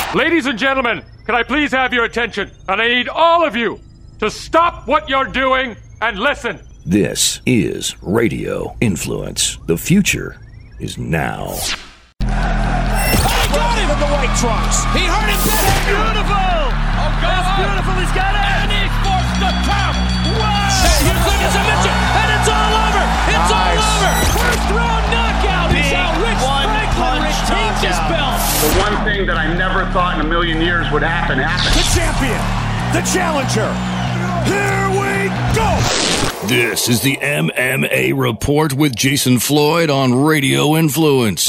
Ladies and gentlemen, can I please have your attention? And I need all of you to stop what you're doing and listen. This is Radio Influence. The future is now. Got him in the white trunks. He hurt him. Beautiful. Oh, that's beautiful. He's got it. And he forced the count. Wow. Here's the submission, and it's all over. It's all over. First round knockout. Big is how Rich Franklin retains his belt. The one thing that I never thought in a million years would happen happened. The champion, the challenger. Here we go. This is the MMA Report with Jason Floyd on Radio Influence.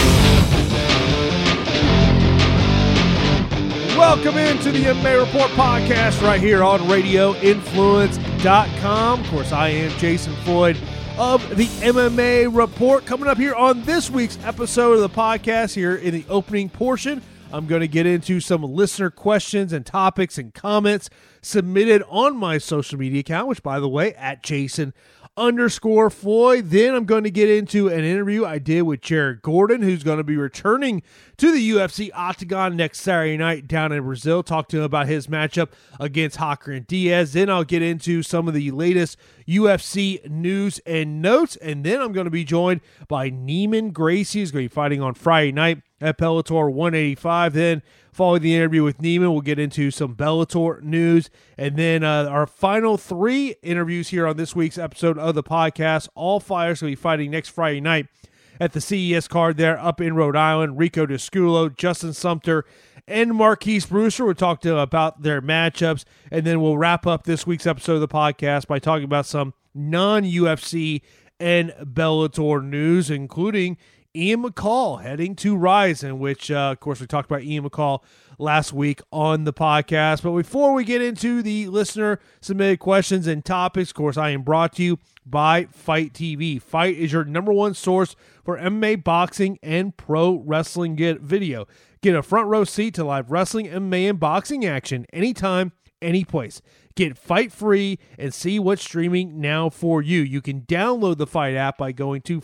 Welcome into the MMA Report podcast right here on RadioInfluence.com. Of course, I am Jason Floyd of the MMA Report. Coming up here on this week's episode of the podcast here in the opening portion, I'm going to get into some listener questions and topics and comments submitted on my social media account, which, by the way, at Jason_Floyd. Then I'm going to get into an interview I did with Jared Gordon, who's going to be returning to the UFC Octagon next Saturday night down in Brazil. Talk to him about his matchup against Rockran Diaz. Then I'll get into some of the latest UFC news and notes. And then I'm going to be joined by Neiman Gracie, who's going to be fighting on Friday night at Bellator 185. Then following the interview with Neiman, we'll get into some Bellator news. And then our final three interviews here on this week's episode of the podcast. All fighters will be fighting next Friday night at the CES card there up in Rhode Island. Rico Desculo, Justin Sumter, and Marquise Brewster. We'll talk to them about their matchups. And then we'll wrap up this week's episode of the podcast by talking about some non-UFC and Bellator news, including Ian McCall heading to Rizin, which, of course, we talked about Ian McCall last week on the podcast. But before we get into the listener-submitted questions and topics, of course, I am brought to you by Fight TV. Fight is your number one source for MMA, boxing, and pro wrestling video. Get a front row seat to live wrestling, MMA, and boxing action anytime, any place. Get Fight free and see what's streaming now for you. You can download the Fight app by going to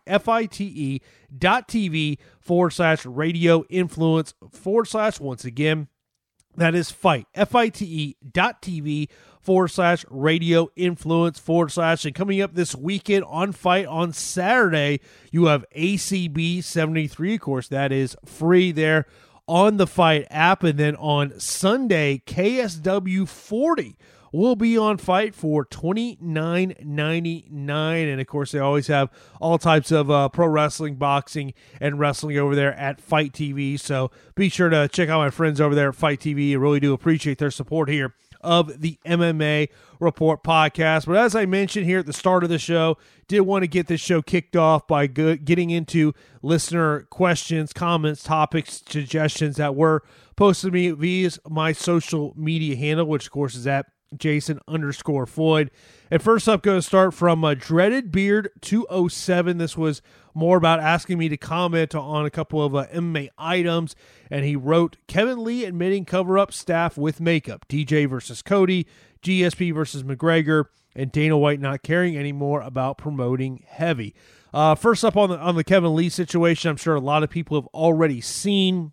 FITE.tv/radio influence/ once again, that is Fight, FITE.tv/radio influence/ and coming up this weekend on Fight on Saturday, you have ACB 73, of course, that is free there on the Fight app. And then on Sunday, KSW 40 will be on Fight for $29.99. And of course, they always have all types of pro wrestling, boxing, and wrestling over there at Fight TV. So be sure to check out my friends over there at Fight TV. I really do appreciate their support here of the MMA Report podcast. But as I mentioned here at the start of the show, did want to get this show kicked off by getting into listener questions, comments, topics, suggestions that were posted to me via my social media handle, which of course is at Jason_Floyd. And first up, going to start from Dreaded Beard 207. This was more about asking me to comment on a couple of MMA items. And he wrote, Kevin Lee admitting cover-up staff with makeup. DJ versus Cody, GSP versus McGregor, and Dana White not caring anymore about promoting heavy. First up on the Kevin Lee situation, I'm sure a lot of people have already seen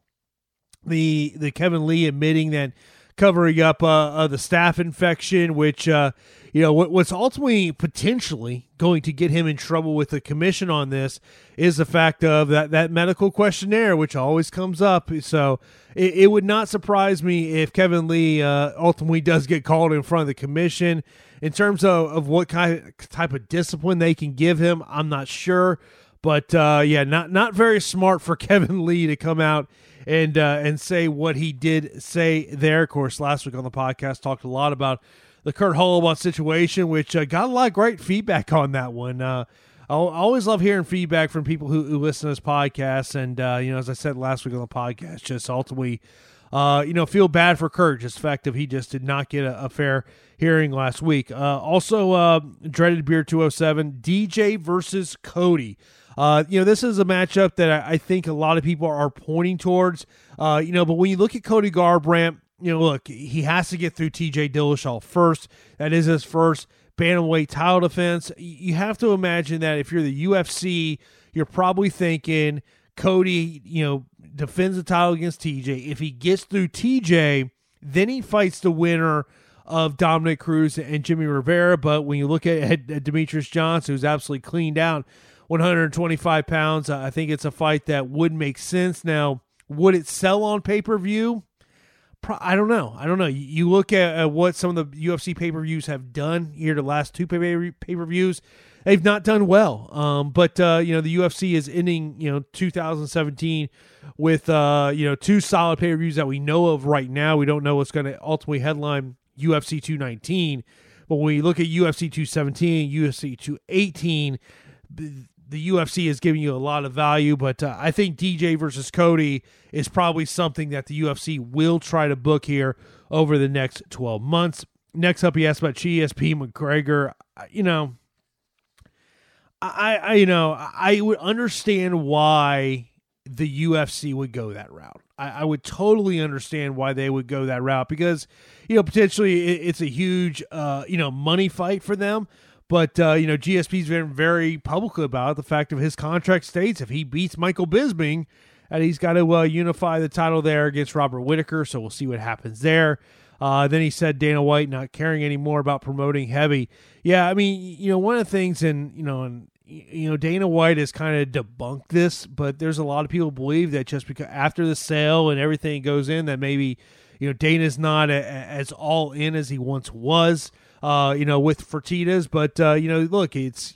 the Kevin Lee admitting that covering up the staph infection, which, what's ultimately potentially going to get him in trouble with the commission on this is the fact of that medical questionnaire, which always comes up. So it would not surprise me if Kevin Lee ultimately does get called in front of the commission. In terms of what type of discipline they can give him, I'm not sure. But, not very smart for Kevin Lee to come out and say what he did say there. Of course, last week on the podcast, talked a lot about the Kurt Holloway situation, which got a lot of great feedback on that one. I always love hearing feedback from people who listen to this podcast. And, as I said last week on the podcast, just ultimately, feel bad for Kurt, just the fact that he just did not get a fair hearing last week. Also, Dreaded Beard 207, DJ versus Cody. This is a matchup that I think a lot of people are pointing towards, but when you look at Cody Garbrandt, look, he has to get through TJ Dillashaw first. That is his first bantamweight title defense. You have to imagine that if you're the UFC, you're probably thinking Cody, defends the title against TJ. If he gets through TJ, then he fights the winner of Dominic Cruz and Jimmy Rivera. But when you look at Demetrius Johnson, who's absolutely cleaned out 125 pounds, I think it's a fight that would make sense. Now, would it sell on pay-per-view? I don't know. You look at what some of the UFC pay-per-views have done here the last two pay-per-views. They've not done well. But the UFC is ending, 2017 with, two solid pay-per-views that we know of right now. We don't know what's going to ultimately headline UFC 219. But when you look at UFC 217, UFC 218, the UFC is giving you a lot of value, but I think DJ versus Cody is probably something that the UFC will try to book here over the next 12 months. Next up, he asked about GSP McGregor. I would understand why the UFC would go that route. I would totally understand why they would go that route because, potentially it's a huge, money fight for them. But, GSP's been very public about the fact of his contract states if he beats Michael Bisping, and he's got to unify the title there against Robert Whittaker, so we'll see what happens there. Then he said Dana White not caring anymore about promoting heavy. Yeah, I mean, one of the things, Dana White has kind of debunked this, but there's a lot of people believe that just because after the sale and everything goes in that maybe, Dana's not as all in as he once was. With Fertitas, but look, it's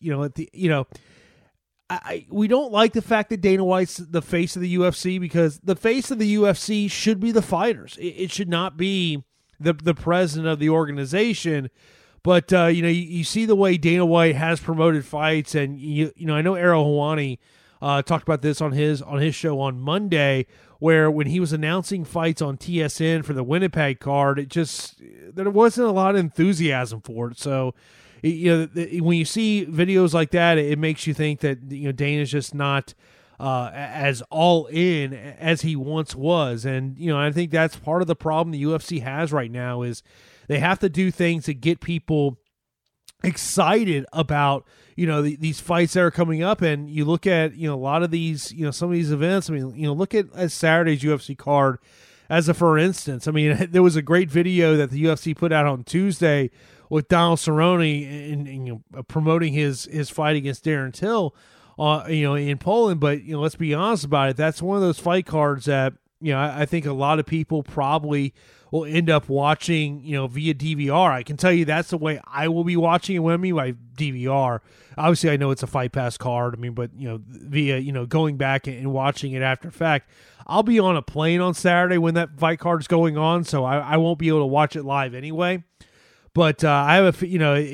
we don't like the fact that Dana White's the face of the UFC because the face of the UFC should be the fighters. It should not be the president of the organization. But you see the way Dana White has promoted fights, and I know Ariel Helwani talked about this on his show on Monday, where when he was announcing fights on TSN for the Winnipeg card, there wasn't a lot of enthusiasm for it. So, when you see videos like that, it makes you think that Dana's just not as all in as he once was. And I think that's part of the problem the UFC has right now is they have to do things to get people excited about these fights that are coming up. And you look at a lot of these some of these events. I mean, look at Saturday's UFC card as a for instance. I mean, there was a great video that the UFC put out on Tuesday with Donald Cerrone in promoting his fight against Darren Till in Poland. But let's be honest about it, that's one of those fight cards that I think a lot of people probably will end up watching, via DVR. I can tell you that's the way I will be watching it with me by DVR. Obviously, I know it's a Fight Pass card. I mean, but, via, going back and watching it after fact. I'll be on a plane on Saturday when that fight card is going on, so I won't be able to watch it live anyway. But I have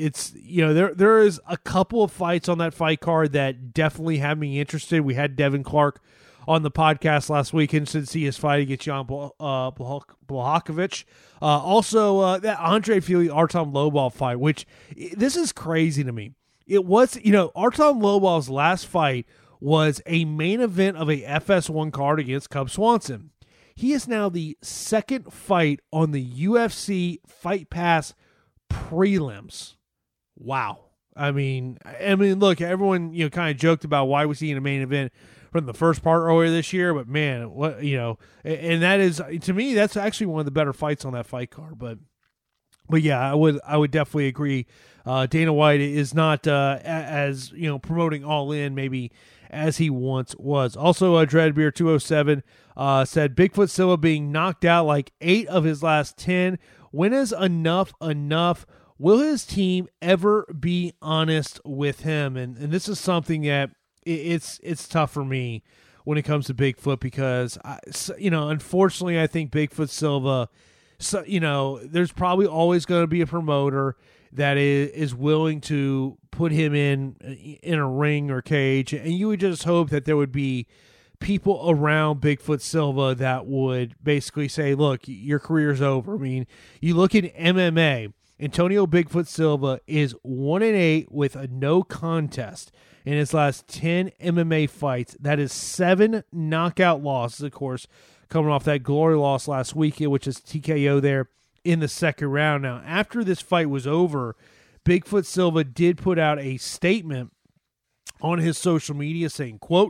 there is a couple of fights on that fight card that definitely have me interested. We had Devin Clark on the podcast last week, interested to see his fight against Jan Blachowicz. Also, that Andre Fili Artem Lobov fight, which this is crazy to me. It was, Artem Lobov's last fight was a main event of a FS1 card against Cub Swanson. He is now the second fight on the UFC Fight Pass prelims. Wow. I mean, look, everyone, kind of joked about why was he in a main event from the first part earlier this year, but man, what, and that is, to me, that's actually one of the better fights on that fight card. But yeah, I would definitely agree. Dana White is not as promoting all in maybe as he once was. Also, Dreadbeer 207 said Bigfoot Silva being knocked out like 8 of his last 10. When is enough? Will his team ever be honest with him? And this is something that it's tough for me when it comes to Bigfoot because unfortunately I think Bigfoot Silva, there's probably always going to be a promoter that is willing to put him in a ring or cage, and you would just hope that there would be people around Bigfoot Silva that would basically say, look, your career's over. I mean, you look at MMA, Antonio Bigfoot Silva is 1-8 with a no contest in his last 10 MMA fights. That is 7 knockout losses, of course, coming off that glory loss last weekend, which is TKO there in the second round. Now, after this fight was over, Bigfoot Silva did put out a statement on his social media saying, quote,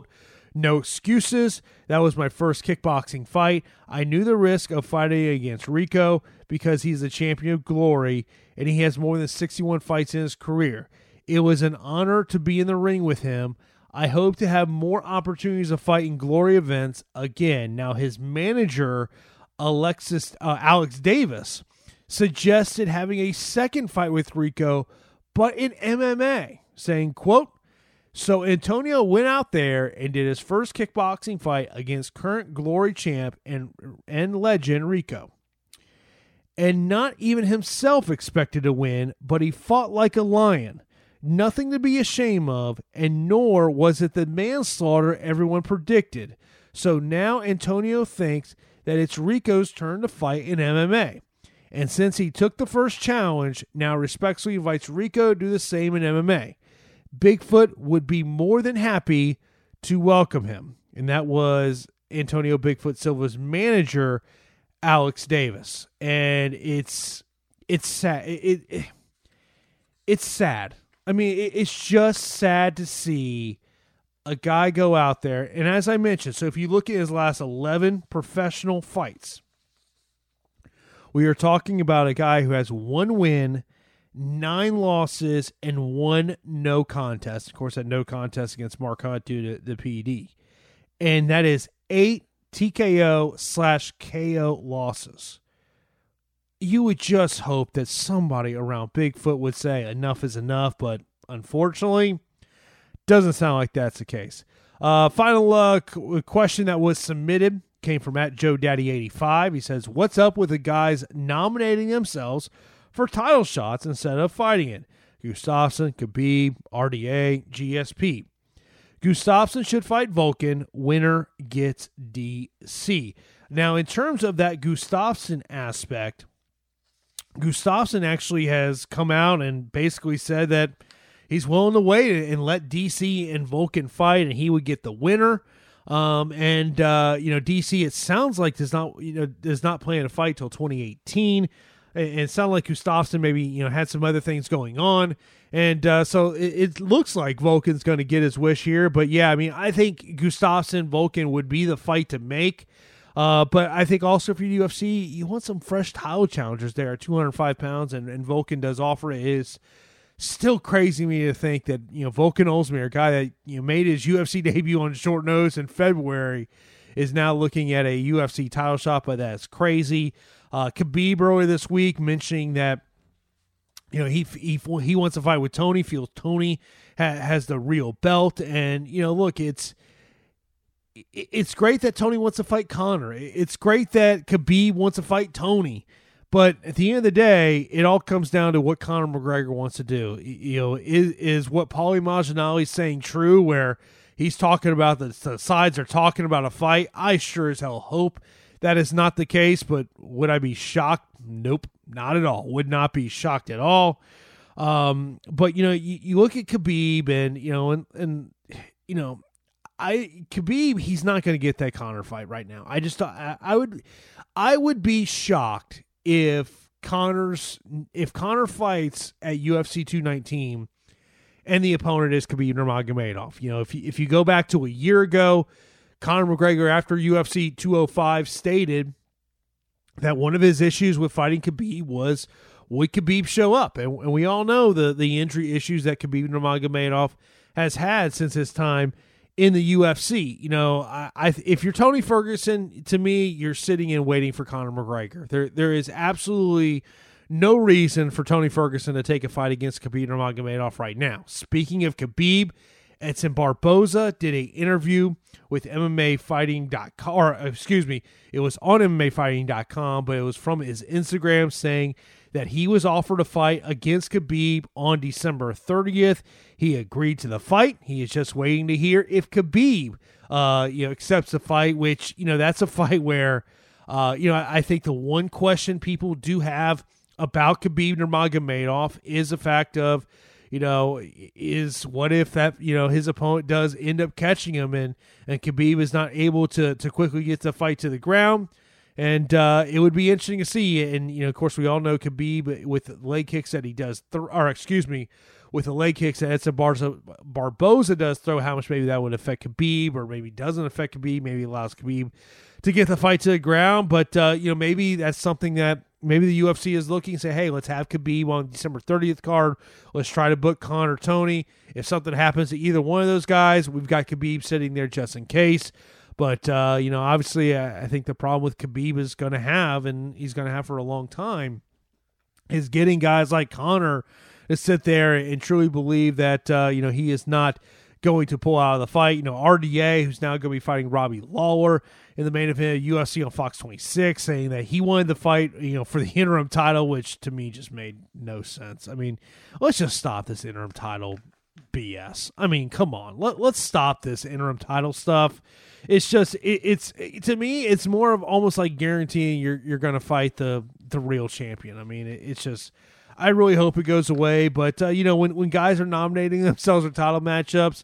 No excuses. That was my first kickboxing fight. I knew the risk of fighting against Rico because he's the champion of Glory and he has more than 61 fights in his career. It was an honor to be in the ring with him. I hope to have more opportunities to fight in Glory events again. Now, his manager, Alex Davis, suggested having a second fight with Rico, but in MMA, saying, quote, so Antonio went out there and did his first kickboxing fight against current Glory champ and legend Rico. And not even himself expected to win, but he fought like a lion. Nothing to be ashamed of, and nor was it the manslaughter everyone predicted. So now Antonio thinks that it's Rico's turn to fight in MMA. And since he took the first challenge, now respectfully invites Rico to do the same in MMA. Bigfoot would be more than happy to welcome him. And that was Antonio Bigfoot Silva's manager, Alex Davis. And it's sad. It's sad. I mean, it's just sad to see a guy go out there. And as I mentioned, so if you look at his last 11 professional fights, we are talking about a guy who has 1 win, 9 losses, and 1 no contest. Of course, that no contest against Mark Hunt due to the PD. And that is 8 TKO/KO losses. You would just hope that somebody around Bigfoot would say enough is enough, but unfortunately, doesn't sound like that's the case. Final question that was submitted came from @JoeDaddy85. He says, what's up with the guys nominating themselves for title shots instead of fighting it? Gustafsson, Khabib, RDA, GSP. Gustafsson should fight Volkan. Winner gets DC. Now, in terms of that Gustafsson aspect, Gustafsson actually has come out and basically said that he's willing to wait and let DC and Volkan fight, and he would get the winner. DC, it sounds like does not plan to fight till 2018. And it sounded like Gustafsson maybe had some other things going on, and so it looks like Volkan's going to get his wish here. But yeah, I mean, I think Gustafsson Volkan would be the fight to make. But I think also for UFC, you want some fresh title challengers there at 205 pounds, and Volkan does offer it. It is still crazy to me to think that, Volkan Ozdemir, a guy that, made his UFC debut on short notice in February, is now looking at a UFC title shot, but that's crazy. Khabib earlier this week mentioning that, he wants to fight with Tony, feels Tony has the real belt. And, look, it's great that Tony wants to fight Conor. It's great that Khabib wants to fight Tony. But at the end of the day, it all comes down to what Conor McGregor wants to do. Is what Paulie Malignaggi is saying true, where he's talking about the sides are talking about a fight? I sure as hell hope that is not the case, but would I be shocked? Nope, not at all. Would not be shocked at all. But, you look at Khabib and Khabib, he's not going to get that Conor fight right now. I would be shocked if Conor fights at UFC 219 and the opponent is Khabib Nurmagomedov. If you go back to a year ago, Conor McGregor after UFC 205 stated that one of his issues with fighting Khabib was, would Khabib show up? And we all know the injury issues that Khabib Nurmagomedov has had since his time in the UFC. If you're Tony Ferguson, to me, you're sitting and waiting for Conor McGregor. There is absolutely no reason for Tony Ferguson to take a fight against Khabib Nurmagomedov right now. Speaking of Khabib, Edson Barboza did an interview with MMAfighting.com, or excuse me, it was on MMAfighting.com, but it was from his Instagram, saying that he was offered a fight against Khabib on December 30th. He agreed to the fight. He is just waiting to hear if Khabib, accepts the fight, which, that's a fight where, I think the one question people do have about Khabib Nurmagomedov is the fact of, is what if that, his opponent does end up catching him and Khabib is not able to quickly get the fight to the ground. And it would be interesting to see. And, of course, we all know Khabib with leg kicks that he does, with the leg kicks that Edson Barboza does throw, how much maybe that would affect Khabib, or maybe doesn't affect Khabib, maybe allows Khabib to get the fight to the ground. But, maybe that's something that maybe the UFC is looking and say, hey, let's have Khabib on December 30th card. Let's try to book Conor Tony. If something happens to either one of those guys, we've got Khabib sitting there just in case. But, obviously I think the problem with Khabib is going to have, and he's going to have for a long time, is getting guys like Conor to sit there and truly believe that, he is not going to pull out of the fight. RDA, who's now going to be fighting Robbie Lawler in the main event of UFC on Fox 26, saying that he wanted the fight, for the interim title, which to me just made no sense. I mean, let's just stop this interim title BS. I mean, come on. Let's stop this interim title stuff. It's just, it's to me, it's more of almost like guaranteeing you're going to fight the real champion. I mean, it's just, I really hope it goes away. But, when guys are nominating themselves for title matchups,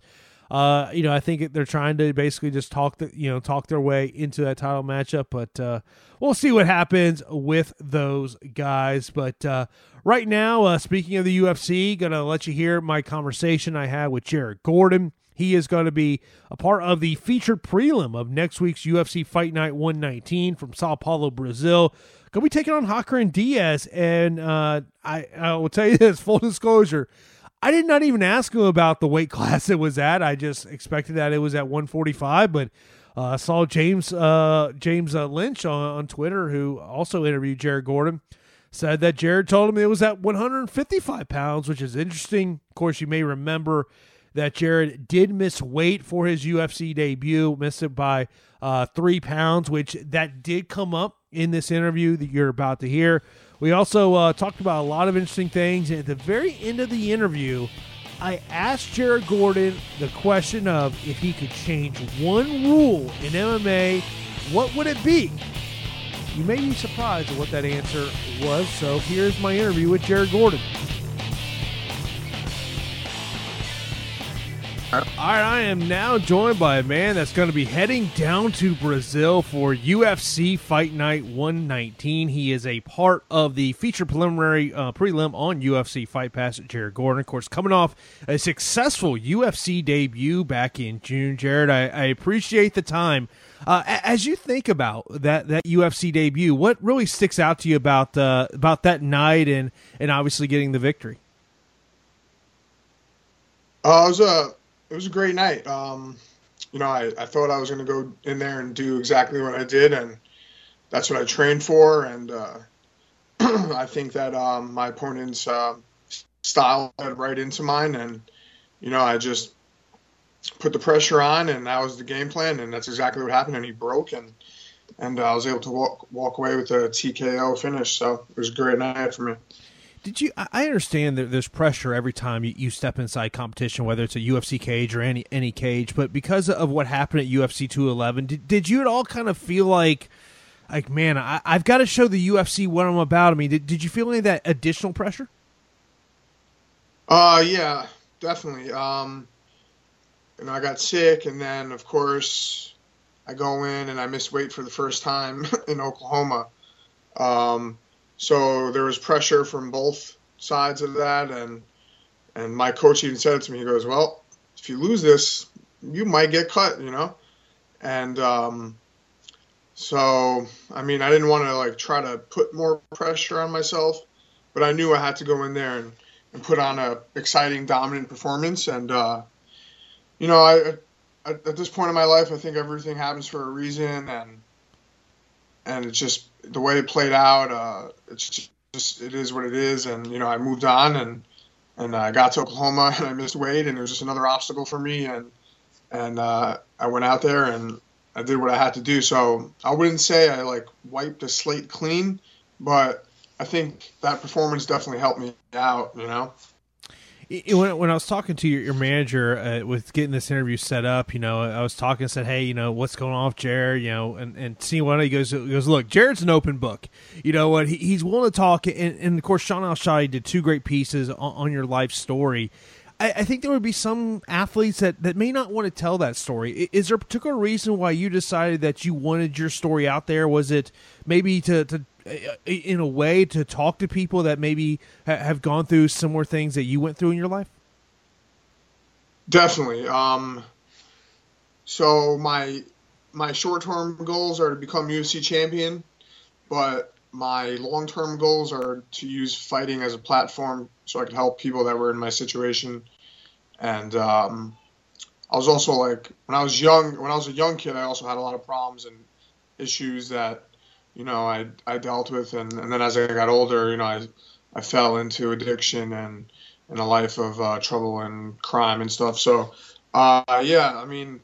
I think they're trying to basically just talk their way into that title matchup. But we'll see what happens with those guys. But right now, speaking of the UFC, going to let you hear my conversation I had with Jared Gordon. He is going to be a part of the featured prelim of next week's UFC Fight Night 119 from Sao Paulo, Brazil. Going to be taking on Hakran Diaz, and I will tell you this, full disclosure, I did not even ask him about the weight class it was at. I just expected that it was at 145, but I saw James Lynch on Twitter, who also interviewed Jared Gordon, said that Jared told him it was at 155 pounds, which is interesting. Of course, you may remember that Jared did miss weight for his UFC debut, missed it by 3 pounds, which that did come up in this interview that you're about to hear. We also talked about a lot of interesting things. And at the very end of the interview, I asked Jared Gordon the question of if he could change one rule in MMA, what would it be? You may be surprised at what that answer was. So here's my interview with Jared Gordon. All right, I am now joined by a man that's going to be heading down to Brazil for UFC Fight Night 119. He is a part of the featured preliminary prelim on UFC Fight Pass at Jared Gordon. Of course, coming off a successful UFC debut back in June. Jared, I appreciate the time. As you think about that UFC debut, what really sticks out to you about that night and obviously getting the victory? It was a great night. I thought I was going to go in there and do exactly what I did, and that's what I trained for. And I think that my opponent's style led right into mine, and I just put the pressure on, and that was the game plan, and that's exactly what happened. And he broke, and I was able to walk away with a TKO finish. So it was a great night for me. I understand that there's pressure every time you step inside competition, whether it's a UFC cage or any cage, but because of what happened at UFC 211, did you at all kind of feel like man, I've got to show the UFC what I'm about? I mean, did you feel any of that additional pressure? Yeah, definitely. I got sick, and then of course I go in and I miss weight for the first time in Oklahoma. So there was pressure from both sides of that, and my coach even said it to me. He goes, well, if you lose this, you might get cut, And so, I mean, I didn't want to try to put more pressure on myself, but I knew I had to go in there and put on a exciting, dominant performance. And, at this point in my life, I think everything happens for a reason, and it's just the way it played out. It's just it is what it is, and I moved on, and I got to Oklahoma, and I missed weight, and it was just another obstacle for me, and I went out there and I did what I had to do. So I wouldn't say I wiped the slate clean, but I think that performance definitely helped me out. When I was talking to your manager with getting this interview set up, I was talking and said, hey, what's going on with Jared, and seeing what he goes, look, Jared's an open book. What he's willing to talk. And of course, Sean Al-Shadi did 2 great pieces on your life story. I think there would be some athletes that may not want to tell that story. Is there a particular reason why you decided that you wanted your story out there? Was it maybe to in a way to talk to people that maybe have gone through similar things that you went through in your life? Definitely. So my short-term goals are to become UFC champion, but my long-term goals are to use fighting as a platform so I could help people that were in my situation. And I was also like, when I was a young kid, I also had a lot of problems and issues that, I dealt with. And then as I got older, I fell into addiction and a life of trouble and crime and stuff. So, yeah, I mean,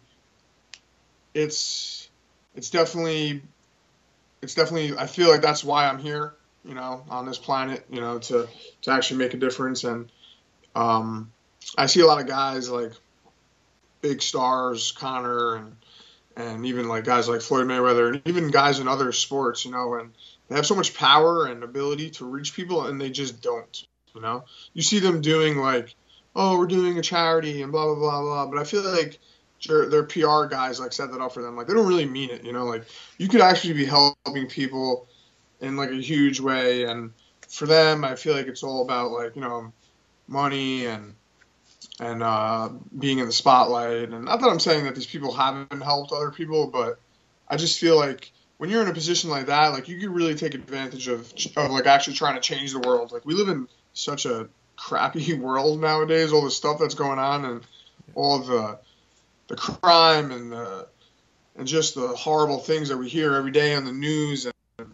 it's definitely, I feel like that's why I'm here, on this planet, to actually make a difference. And I see a lot of guys like big stars, Conor, and even like guys like Floyd Mayweather, and even guys in other sports, and they have so much power and ability to reach people, and they just don't. You see them doing like, oh, we're doing a charity and blah blah blah blah, but I feel like their PR guys like set that up for them. Like they don't really mean it. Like you could actually be helping people in like a huge way, and for them, I feel like it's all about like money and being in the spotlight. And not that I'm saying that these people haven't helped other people, but I just feel like when you're in a position like that, like you could really take advantage of like actually trying to change the world. Like we live in such a crappy world nowadays, all the stuff that's going on and all the crime and just the horrible things that we hear every day on the news. And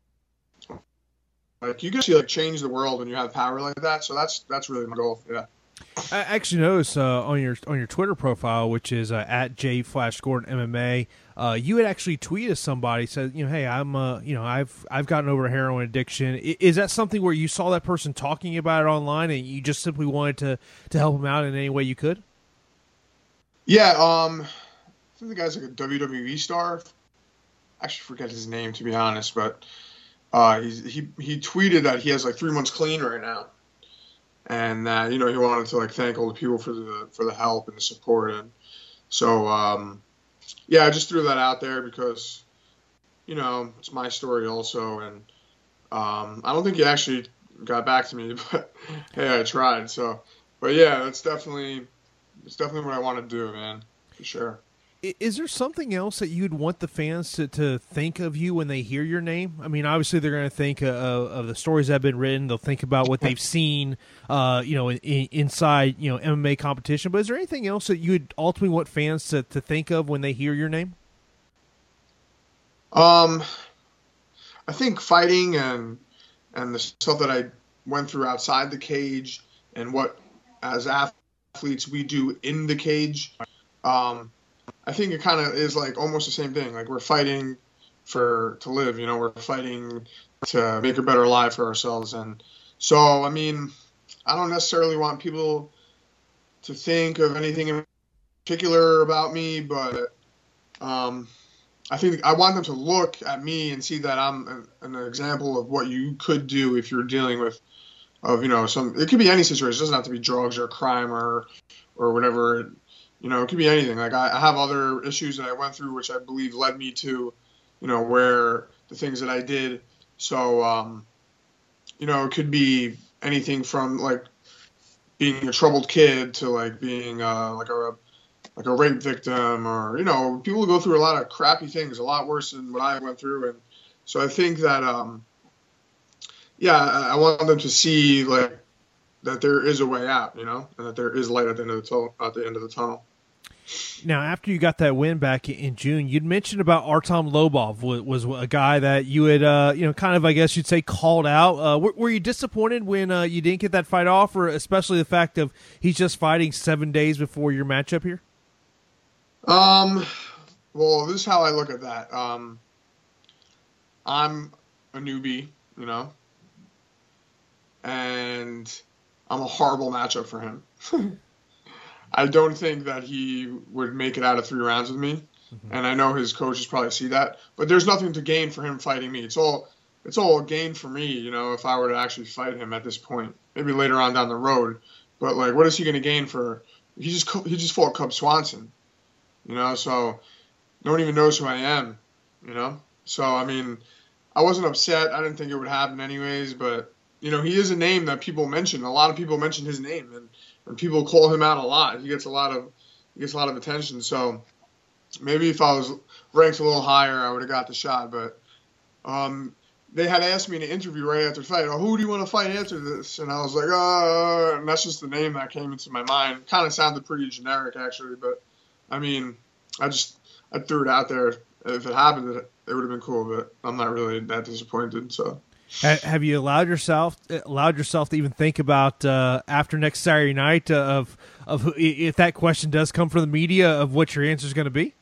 like you can actually like change the world when you have power like that. So that's really my goal. Yeah. I actually noticed on your Twitter profile, which is at @JFlashGordon MMA, you had actually tweeted somebody said, hey, I'm I've gotten over heroin addiction. Is that something where you saw that person talking about it online and you just simply wanted to help them out in any way you could? Yeah, I think the guy's like a WWE star. I actually forget his name, to be honest, but he tweeted that he has like 3 months clean right now. And he wanted to like thank all the people for the help and the support, and so I just threw that out there because it's my story also, and I don't think he actually got back to me, but hey, I tried. So, but yeah, it's definitely what I want to do, man, for sure. Is there something else that you'd want the fans to think of you when they hear your name? I mean, obviously they're going to think of the stories that have been written. They'll think about what they've seen, inside, MMA competition. But is there anything else that you'd ultimately want fans to think of when they hear your name? I think fighting and the stuff that I went through outside the cage and what as athletes we do in the cage. I think it kind of is like almost the same thing. Like we're fighting to live, we're fighting to make a better life for ourselves. And so, I mean, I don't necessarily want people to think of anything in particular about me, but I think I want them to look at me and see that I'm an example of what you could do if you're dealing with, it could be any situation. It doesn't have to be drugs or crime or whatever. It could be anything. Like I have other issues that I went through, which I believe led me to, where the things that I did. So, it could be anything from like being a troubled kid to like being like a rape victim, or people go through a lot of crappy things, a lot worse than what I went through. And so I think that I want them to see like that there is a way out, and that there is light at the end of the tunnel. Now, after you got that win back in June, you'd mentioned about Artem Lobov was a guy that you had, kind of, I guess you'd say, called out. Were you disappointed when you didn't get that fight off, or especially the fact of he's just fighting 7 days before your matchup here? Well, this is how I look at that. I'm a newbie, and I'm a horrible matchup for him. I don't think that he would make it out of 3 rounds with me, and I know his coaches probably see that. But there's nothing to gain for him fighting me. It's all a gain for me, if I were to actually fight him at this point. Maybe later on down the road, but like, what is he going to gain for? He just fought Cub Swanson, so no one even knows who I am, So I mean, I wasn't upset. I didn't think it would happen anyways, but he is a name that people mention. A lot of people mention his name, and people call him out a lot. He gets a lot of attention. So maybe if I was ranked a little higher, I would have got the shot. But they had asked me in an interview right after the fight, "Oh, who do you want to fight after this?" And I was like, and that's just the name that came into my mind. Kind of sounded pretty generic, actually, but I mean, I threw it out there. If it happened, it would have been cool, but I'm not really that disappointed. So, have you allowed yourself to even think about after next Saturday night of who, if that question does come from the media, of what your answer is going to be?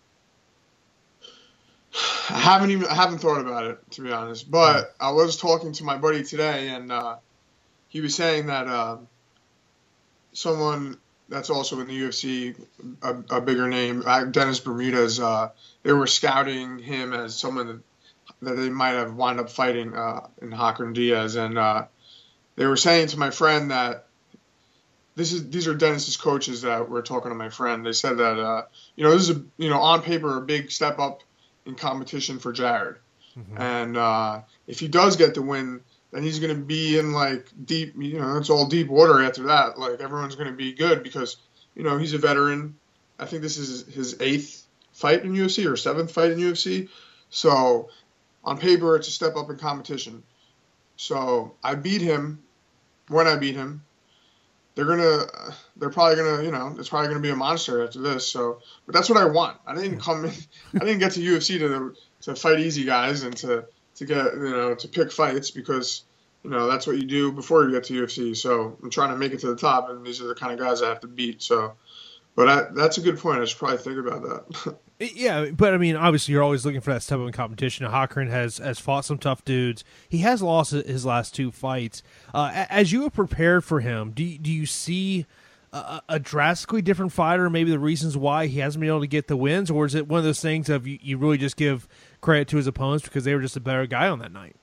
I haven't thought about it, to be honest. But I was talking to my buddy today, and he was saying that someone that's also in the UFC, a bigger name, Dennis Bermudez, they were scouting him as someone that they might have wound up fighting in Hakron Diaz, and they were saying to my friend that these are Dennis's coaches that were talking to my friend. They said that this is on paper a big step up in competition for Jared. Mm-hmm. And if he does get the win, then he's going to be in like deep, it's all deep water after that. Like everyone's going to be good because, he's a veteran. I think this is his 8th fight in UFC or 7th fight in UFC. So on paper, it's a step up in competition. So I beat him. When I beat him, they're probably gonna, it's probably gonna be a monster after this. So, but that's what I want. I didn't get to UFC to fight easy guys and to get, to pick fights because, that's what you do before you get to UFC. So I'm trying to make it to the top, and these are the kind of guys I have to beat. So, but that's a good point. I should probably think about that. Yeah, but I mean, obviously, you're always looking for that step up in competition. Hakron has fought some tough dudes. He has lost his last 2 fights. As you have prepared for him, do you see a drastically different fighter? Maybe the reasons why he hasn't been able to get the wins, or is it one of those things of you really just give credit to his opponents because they were just a better guy on that night?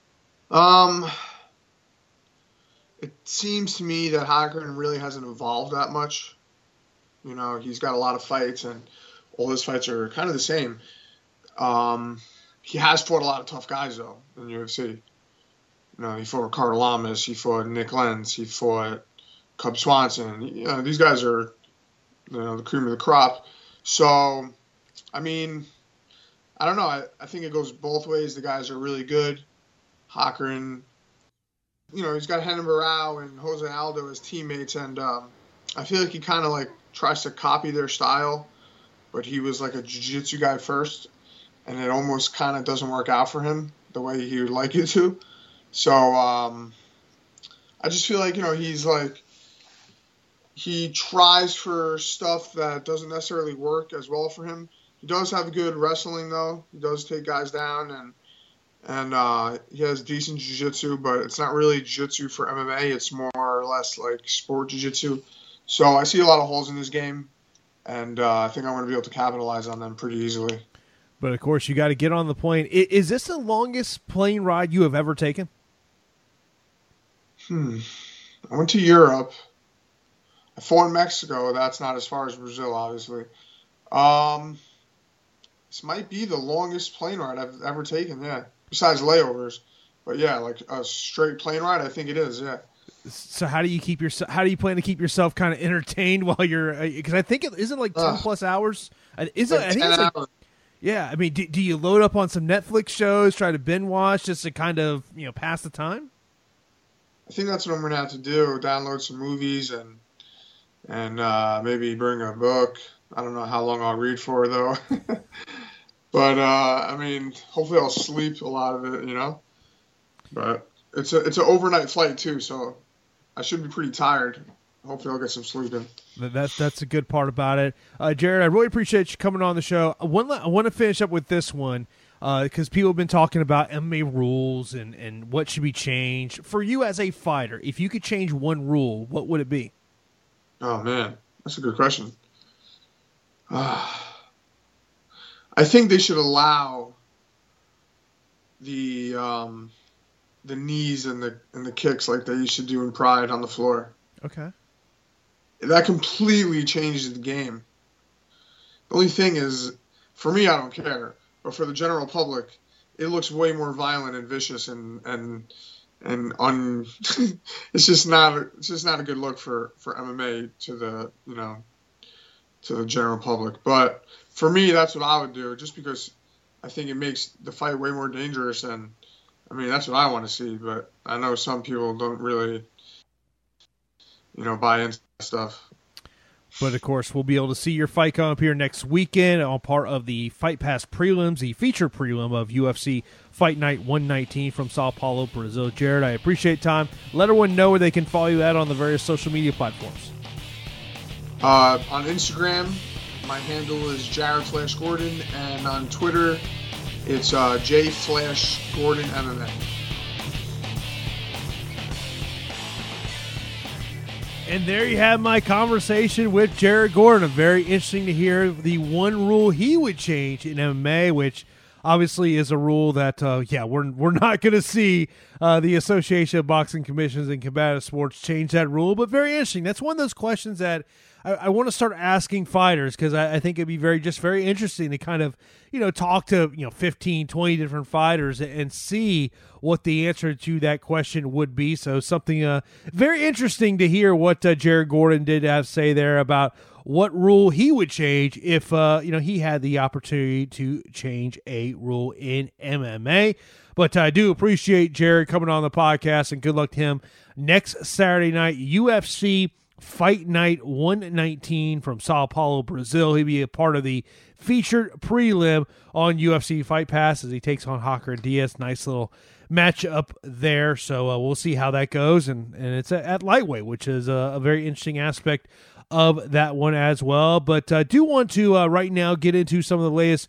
It seems to me that Hakron really hasn't evolved that much. He's got a lot of fights and all his fights are kind of the same. He has fought a lot of tough guys, though, in UFC. He fought Carl Lamas, he fought Nick Lenz, he fought Cub Swanson. These guys are, the cream of the crop. So, I mean, I don't know. I think it goes both ways. The guys are really good. Hakron, he's got Renan Barão and Jose Aldo as teammates, and I feel like he kind of like tries to copy their style. But he was like a jiu-jitsu guy first, and it almost kind of doesn't work out for him the way he would like it to. So I just feel like, he tries for stuff that doesn't necessarily work as well for him. He does have good wrestling, though. He does take guys down, and he has decent jiu-jitsu, but it's not really jiu-jitsu for MMA. It's more or less like sport jiu-jitsu. So I see a lot of holes in this game. And I think I'm going to be able to capitalize on them pretty easily. But, of course, you got to get on the plane. Is this the longest plane ride you have ever taken? I went to Europe. I fought in Mexico. That's not as far as Brazil, obviously. This might be the longest plane ride I've ever taken, yeah. Besides layovers. But, yeah, like a straight plane ride, I think it is, yeah. So how do you plan to keep yourself kind of entertained while you're? Because I think it isn't like 10+ hours. Is it? I think it's like, yeah. I mean, do you load up on some Netflix shows, try to binge watch just to kind of pass the time? I think that's what I'm gonna have to do. Download some movies and maybe bring a book. I don't know how long I'll read for though. But I mean, hopefully I'll sleep a lot of it. But it's an overnight flight too, so I should be pretty tired. Hopefully I'll get some sleep in. That's a good part about it. Jared, I really appreciate you coming on the show. I want to finish up with this one because people have been talking about MMA rules and what should be changed. For you as a fighter, if you could change one rule, what would it be? Oh, man. That's a good question. I think they should allow the knees and the kicks like they used to do in Pride on the floor. Okay. That completely changes the game. The only thing is, for me, I don't care. But for the general public, it looks way more violent and vicious and it's just not a good look for MMA to the general public. But for me, that's what I would do, just because I think it makes the fight way more dangerous. And I mean, that's what I want to see. But I know some people don't really, buy into stuff. But, of course, we'll be able to see your fight come up here next weekend on part of the Fight Pass prelims, the featured prelim of UFC Fight Night 119 from Sao Paulo, Brazil. Jared, I appreciate time. Let everyone know where they can follow you at on the various social media platforms. On Instagram, my handle is Jared Flash Gordon, and on Twitter, it's J Flash Gordon MMA. And there you have my conversation with Jared Gordon. Very interesting to hear the one rule he would change in MMA, which obviously is a rule that, we're not going to see the Association of Boxing Commissions and Combative Sports change that rule. But very interesting. That's one of those questions that I want to start asking fighters, because I think it'd be very interesting to kind of, talk to, 15, 20 different fighters and see what the answer to that question would be. So something very interesting to hear what Jared Gordon did have to say there about what rule he would change if, he had the opportunity to change a rule in MMA. But I do appreciate Jared coming on the podcast, and good luck to him next Saturday night, UFC Fight Night 119 from Sao Paulo, Brazil. He'll be a part of the featured prelim on UFC Fight Pass as he takes on Hacker Diaz. Nice little matchup there. So we'll see how that goes. And it's at lightweight, which is a very interesting aspect of that one as well. But I do want to right now get into some of the latest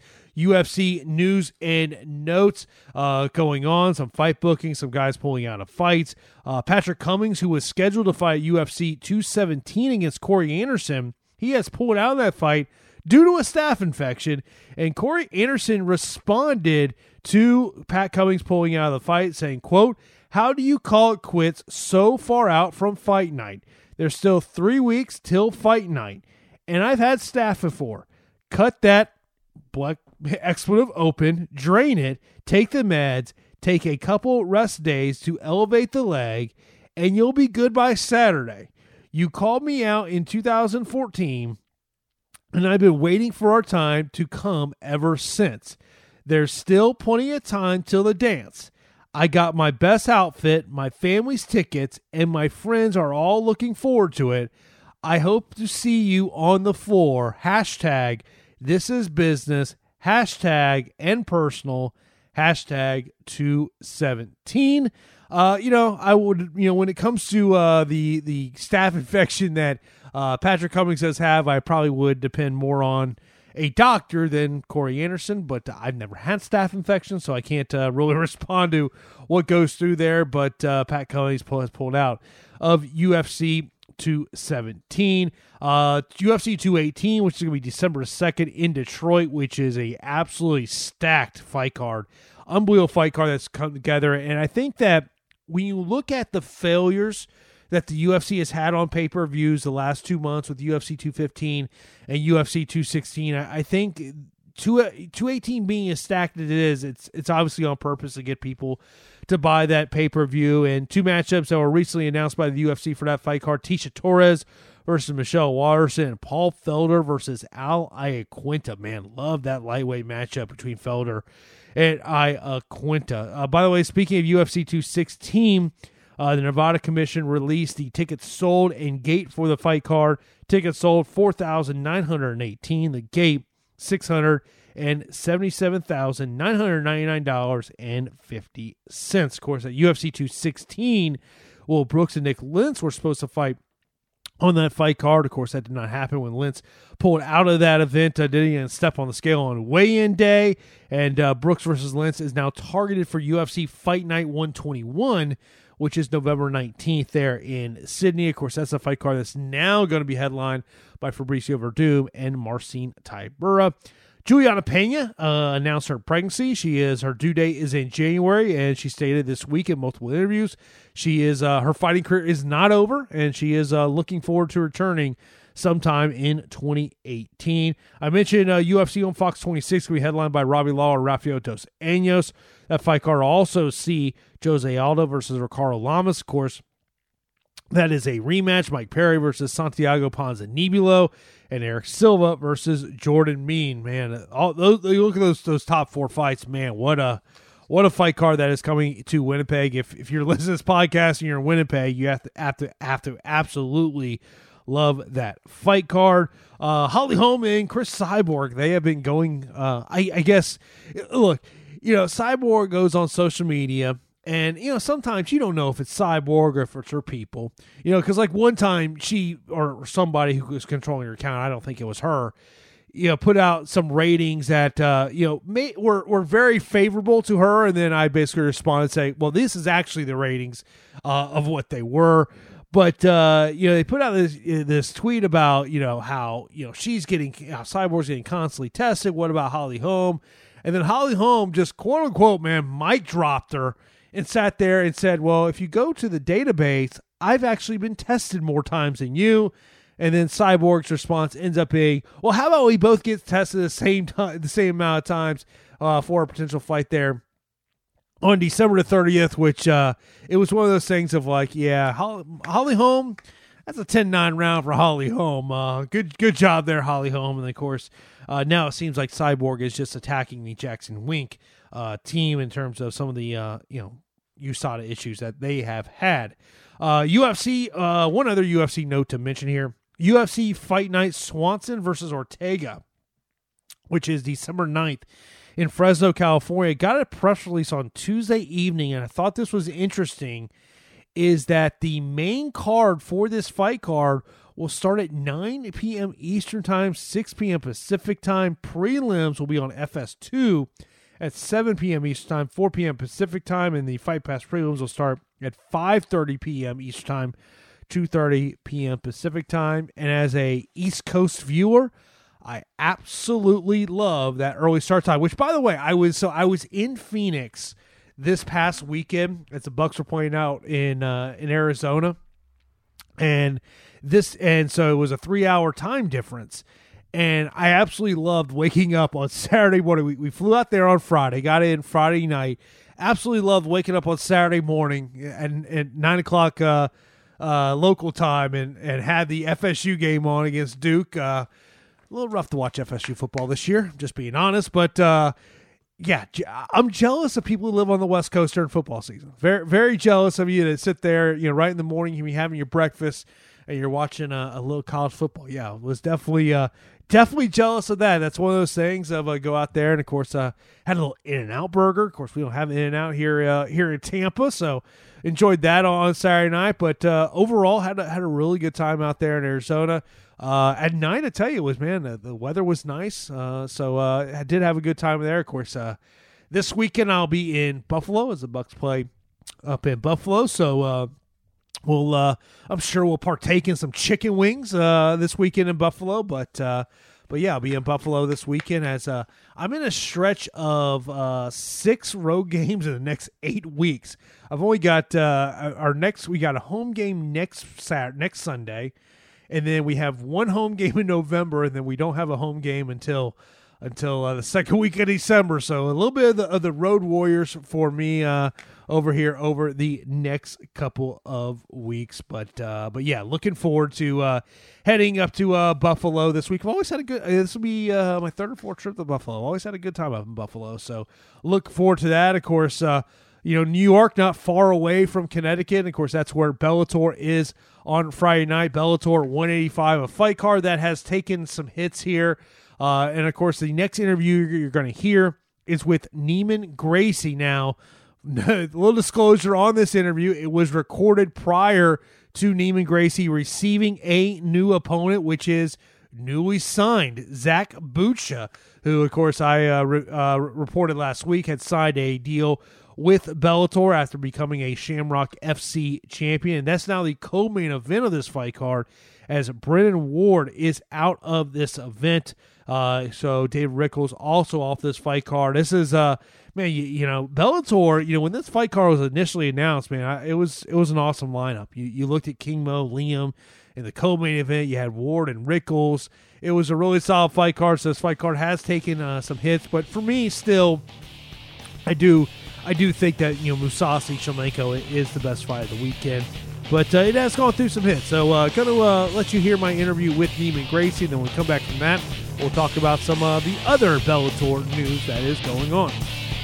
UFC news and notes going on, some fight booking, some guys pulling out of fights. Patrick Cummings, who was scheduled to fight UFC 217 against Corey Anderson, he has pulled out of that fight due to a staph infection, and Corey Anderson responded to Pat Cummings pulling out of the fight saying, quote, "How do you call it quits so far out from fight night? There's still 3 weeks till fight night, and I've had staph before. Cut that black expletive open, drain it, take the meds, take a couple rest days to elevate the leg, and you'll be good by Saturday. You called me out in 2014, and I've been waiting for our time to come ever since. There's still plenty of time till the dance. I got my best outfit, my family's tickets, and my friends are all looking forward to it. I hope to see you on the floor. Hashtag this is business. Hashtag and personal. Hashtag 217. I would, when it comes to the staph infection that Patrick Cummings does have, I probably would depend more on a doctor than Corey Anderson, but I've never had staph infection, so I can't really respond to what goes through there. But Pat Cummings has pulled out of UFC 217. UFC 218, which is going to be December 2nd in Detroit, which is a absolutely stacked fight card. Unbelievable fight card that's come together. And I think that when you look at the failures that the UFC has had on pay-per-views the last 2 months with UFC 215 and UFC 216, I think 218 being as stacked as it is, it's obviously on purpose to get people to buy that pay-per-view. And two matchups that were recently announced by the UFC for that fight card: Tecia Torres versus Michelle Waterson, and Paul Felder versus Al Iaquinta. Man, love that lightweight matchup between Felder and Iaquinta. By the way, speaking of UFC 216, the Nevada Commission released the tickets sold and gate for the fight card. Tickets sold 4,918. The gate $677,999.50. Of course, at UFC 216, Will Brooks and Nick Lentz were supposed to fight on that fight card. Of course, that did not happen when Lentz pulled out of that event. Didn't even step on the scale on weigh-in day. And Brooks versus Lentz is now targeted for UFC Fight Night 121, which is November 19th there in Sydney. Of course, that's a fight card that's now going to be headlined by Fabricio Verdum and Marcin Tybura. Juliana Pena announced her pregnancy. Her due date is in January, and she stated this week in multiple interviews her fighting career is not over, and she is looking forward to returning sometime in 2018. I mentioned UFC on Fox 26 will be headlined by Robbie Lawler and Rafael dos Anjos. That fight card will also see Jose Aldo versus Ricardo Lamas, of course. That is a rematch. Mike Perry versus Santiago Ponzinibbio, and Eric Silva versus Jordan Mein. Man, all those, you look at those top 4 fights. Man, what a fight card that is coming to Winnipeg. If you're listening to this podcast and you're in Winnipeg, you have to absolutely love that fight card. Holly Holm and Chris Cyborg, they have been going. I guess, look, Cyborg goes on social media. And, sometimes you don't know if it's Cyborg or if it's her people, because like one time she or somebody who was controlling her account, I don't think it was her, put out some ratings that, were very favorable to her. And then I basically responded saying, well, this is actually the ratings of what they were. But, they put out this tweet about, how, she's getting, Cyborg's getting constantly tested. What about Holly Holm? And then Holly Holm just quote unquote, man, mic dropped her. And sat there and said, well, if you go to the database, I've actually been tested more times than you. And then Cyborg's response ends up being, well, how about we both get tested the same amount of times for a potential fight there on December the 30th, which it was one of those things of like, yeah, Holly Holm, that's a 10-9 round for Holly Holm. Good job there, Holly Holm. And of course, now it seems like Cyborg is just attacking the Jackson Wink team in terms of some of the USADA issues that they have had. UFC, one other UFC note to mention here, UFC Fight Night Swanson versus Ortega, which is December 9th in Fresno, California. Got a press release on Tuesday evening, and I thought this was interesting, is that the main card for this fight card will start at 9 p.m. Eastern Time, 6 p.m. Pacific Time. Prelims will be on FS2 at 7 p.m. Eastern Time, 4 p.m. Pacific Time, and the Fight Pass prelims will start at 5:30 p.m. Eastern Time, 2:30 p.m. Pacific Time. And as a East Coast viewer, I absolutely love that early start time. Which, by the way, I was in Phoenix this past weekend, as the Bucks were playing out in Arizona, and so it was a 3-hour time difference. And I absolutely loved waking up on Saturday morning. We flew out there on Friday, got in Friday night. Absolutely loved waking up on Saturday morning at 9 o'clock local time and had the FSU game on against Duke. A little rough to watch FSU football this year, just being honest. But, yeah, I'm jealous of people who live on the West Coast during football season. Very, very jealous of you to sit there, right in the morning, you're having your breakfast, and you're watching a little college football. Yeah, it was definitely jealous of that. That's one of those things of go out there, and of course had a little In-N-Out burger. Of course, we don't have In-N-Out here in Tampa, so enjoyed that on Saturday night. But overall, had a really good time out there in Arizona. At night, I tell you, the weather was nice, so I did have a good time there. Of course, this weekend I'll be in Buffalo as the Bucks play up in Buffalo, so. I'm sure we'll partake in some chicken wings this weekend in Buffalo, but yeah, I'll be in Buffalo this weekend as I'm in a stretch of 6 road games in the next 8 weeks. I've only got we got a home game next Sunday, and then we have one home game in November, and then we don't have a home game until the second week of December. So a little bit of the road warriors for me over here over the next couple of weeks. But yeah, looking forward to heading up to Buffalo this week. I've always had a good. This will be my 3rd or 4th trip to Buffalo. I've always had a good time up in Buffalo. So look forward to that. Of course, New York not far away from Connecticut. And of course, that's where Bellator is on Friday night. Bellator 185, a fight card that has taken some hits here. And, of course, the next interview you're going to hear is with Neiman Gracie. Now, a little disclosure on this interview. It was recorded prior to Neiman Gracie receiving a new opponent, which is newly signed Zach Bucha, who, of course, I reported last week had signed a deal with Bellator after becoming a Shamrock FC champion. And that's now the co-main event of this fight card as Brennan Ward is out of this event. So Dave Rickles also off this fight card. This is man, you know, Bellator. When this fight card was initially announced, man, it was an awesome lineup. You looked at King Mo, Liam in the co-main event. You had Ward and Rickles. It was a really solid fight card. So this fight card has taken some hits, but for me, still, I do think that Mousasi Shlemenko is the best fight of the weekend. But it has gone through some hits. So going to let you hear my interview with Neiman Gracie. Then when we come back from that, we'll talk about some of the other Bellator news that is going on.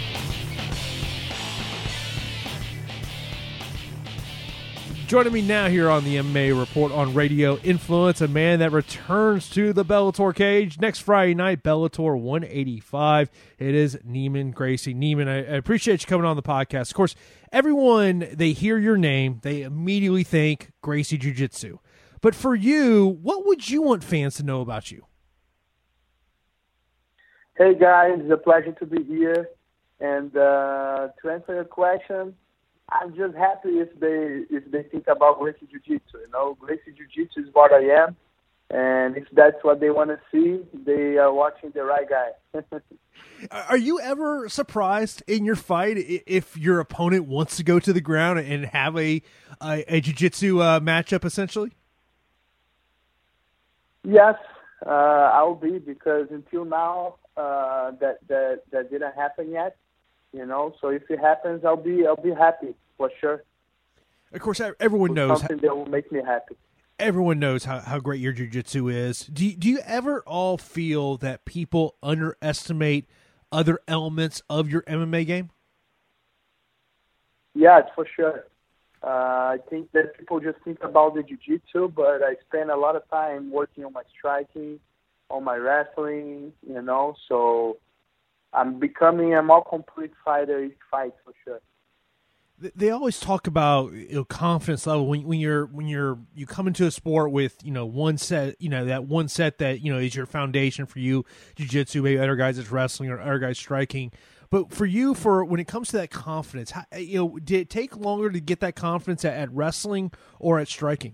Joining me now here on the MMA Report on Radio Influence, a man that returns to the Bellator cage next Friday night, Bellator 185. It is Neiman Gracie. Neiman, I appreciate you coming on the podcast. Of course, everyone, they hear your name, they immediately think Gracie Jiu-Jitsu. But for you, what would you want fans to know about you? Hey guys, it's a pleasure to be here. And to answer your question, I'm just happy if they think about Gracie Jiu-Jitsu. Gracie Jiu-Jitsu is what I am, and if that's what they want to see, they are watching the right guy. Are you ever surprised in your fight if your opponent wants to go to the ground and have a jiu-jitsu matchup, essentially? Yes, I'll be, because until now that didn't happen yet. So if it happens, I'll be happy for sure. Of course, everyone knows something that will make me happy. Everyone knows how great your jiu-jitsu is. Do you ever all feel that people underestimate other elements of your MMA game? Yes, for sure. I think that people just think about the jiu-jitsu, but I spend a lot of time working on my striking, on my wrestling, so I'm becoming a more complete fighter each fight, for sure. They always talk about confidence level when you come into a sport with one set, that one set that is your foundation for you, jiu-jitsu, maybe other guys it's wrestling or other guys striking. But for you, when it comes to that confidence, did it take longer to get that confidence at wrestling or at striking?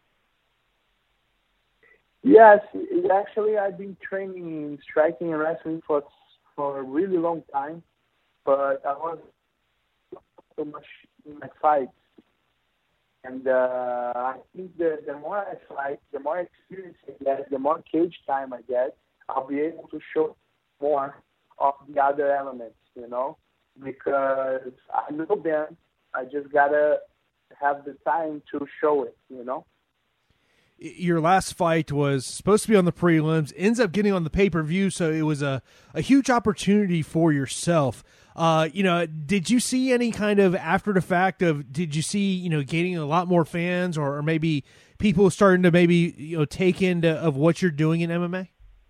Yes, actually I've been training in striking and wrestling for a really long time, but I was so much in my fights. And I think the more I fight, the more experience I get, the more cage time I get, I'll be able to show more of the other elements, because I know them. I just got to have the time to show it, Your last fight was supposed to be on the prelims, ends up getting on the pay-per-view, so it was a huge opportunity for yourself. Did you see any kind of after the fact did you see, gaining a lot more fans or maybe people starting to maybe, take into of what you're doing in MMA?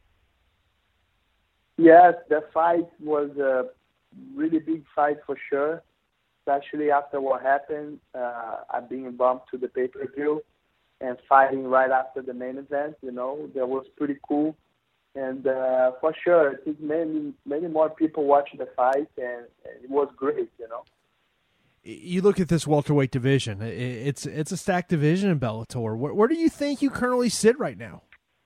Yes, the fight was a really big fight for sure, especially after what happened. I'm being bumped to the pay-per-view and fighting right after the main event, that was pretty cool. And for sure, I think many more people watched the fight, and it was great, You look at this welterweight division; it's a stacked division in Bellator. Where do you think you currently sit right now?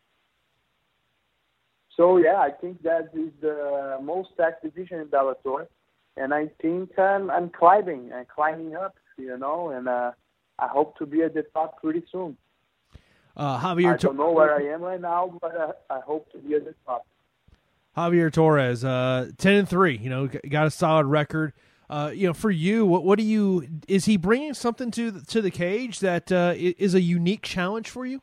So yeah, I think that is the most stacked division in Bellator, and I think I'm climbing up, and I hope to be at the top pretty soon. Javier, I don't know where I am right now, but I hope to be at the top. Javier Torres, 10-3, got a solid record. For you, what do you? Is he bringing something to the cage that is a unique challenge for you?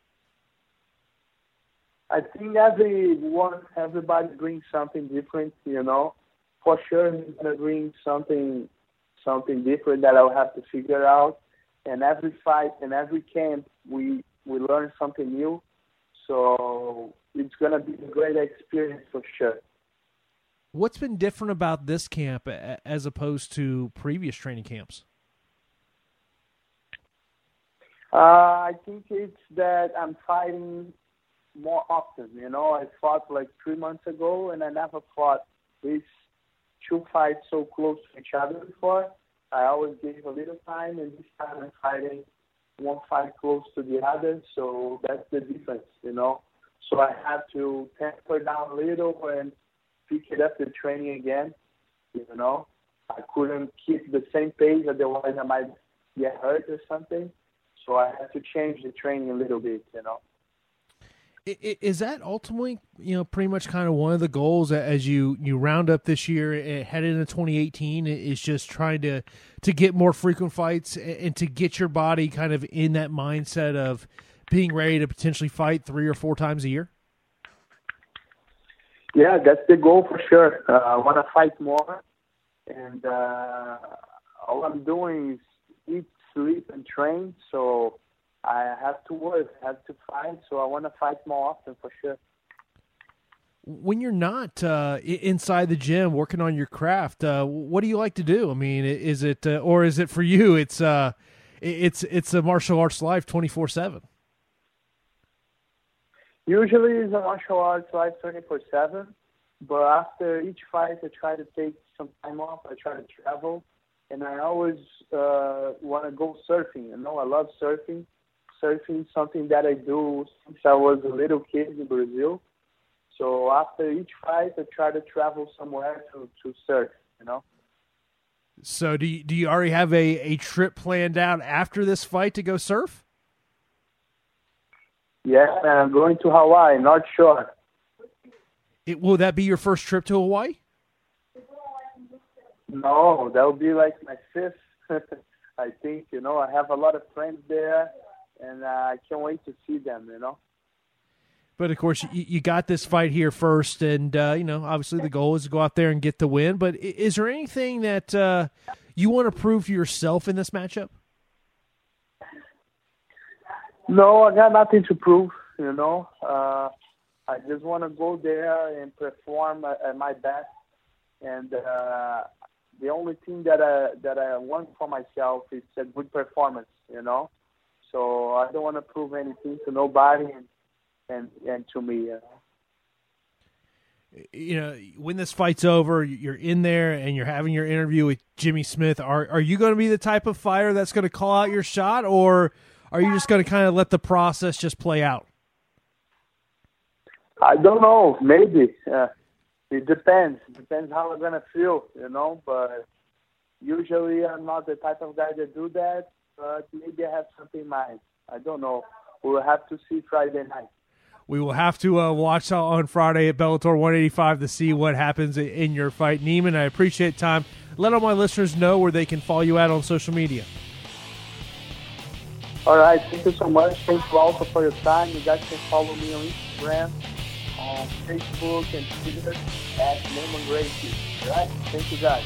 I think everybody brings something different. For sure, he's gonna bring something different that I'll have to figure out. And every fight and every camp, we learn something new. So it's going to be a great experience for sure. What's been different about this camp as opposed to previous training camps? I think it's that I'm fighting more often. I fought like 3 months ago, and I never fought these two fights so close to each other before. I always gave a little time, and this time I'm fighting one fight close to the other, so that's the difference, So I have to temper down a little and pick it up the training again, I couldn't keep the same pace, otherwise I might get hurt or something. So I had to change the training a little bit, Is that ultimately, pretty much kind of one of the goals as you round up this year, headed into 2018, is just trying to get more frequent fights and to get your body kind of in that mindset of being ready to potentially fight 3 or 4 times a year? Yeah, that's the goal for sure. I want to fight more, and all I'm doing is eat, sleep, and train, so I have to work, I have to fight, so I want to fight more often for sure. When you're not inside the gym working on your craft, what do you like to do? I mean, is it or is it for you? It's a martial arts life 24/7. Usually it's a martial arts life 24/7, but after each fight, I try to take some time off. I try to travel, and I always want to go surfing. I love surfing. Surfing is something that I do since I was a little kid in Brazil. So after each fight, I try to travel somewhere to surf, So do you already have a trip planned out after this fight to go surf? Yeah, I'm going to Hawaii, North Shore. Will that be your first trip to Hawaii? No, that will be like my 5th, I think. I have a lot of friends there, and I can't wait to see them, But, of course, you got this fight here first, and, obviously the goal is to go out there and get the win. But is there anything that you want to prove to yourself in this matchup? No, I got nothing to prove, I just want to go there and perform at my best. And the only thing that I want for myself is a good performance, So I don't want to prove anything to nobody and to me. When this fight's over, you're in there and you're having your interview with Jimmy Smith. Are you going to be the type of fighter that's going to call out your shot, or are you just going to kind of let the process just play out? I don't know. Maybe. It depends. It depends how I'm going to feel, But usually I'm not the type of guy that do that. But maybe I have something in mind. I don't know. We'll have to see Friday night. We will have to watch on Friday at Bellator 185 to see what happens in your fight. Neiman, I appreciate time. Let all my listeners know where they can follow you out on social media. All right. Thank you so much. Thank you also for your time. You guys can follow me on Instagram, on Facebook, and Twitter at Neiman Gracie. All right. Thank you, guys.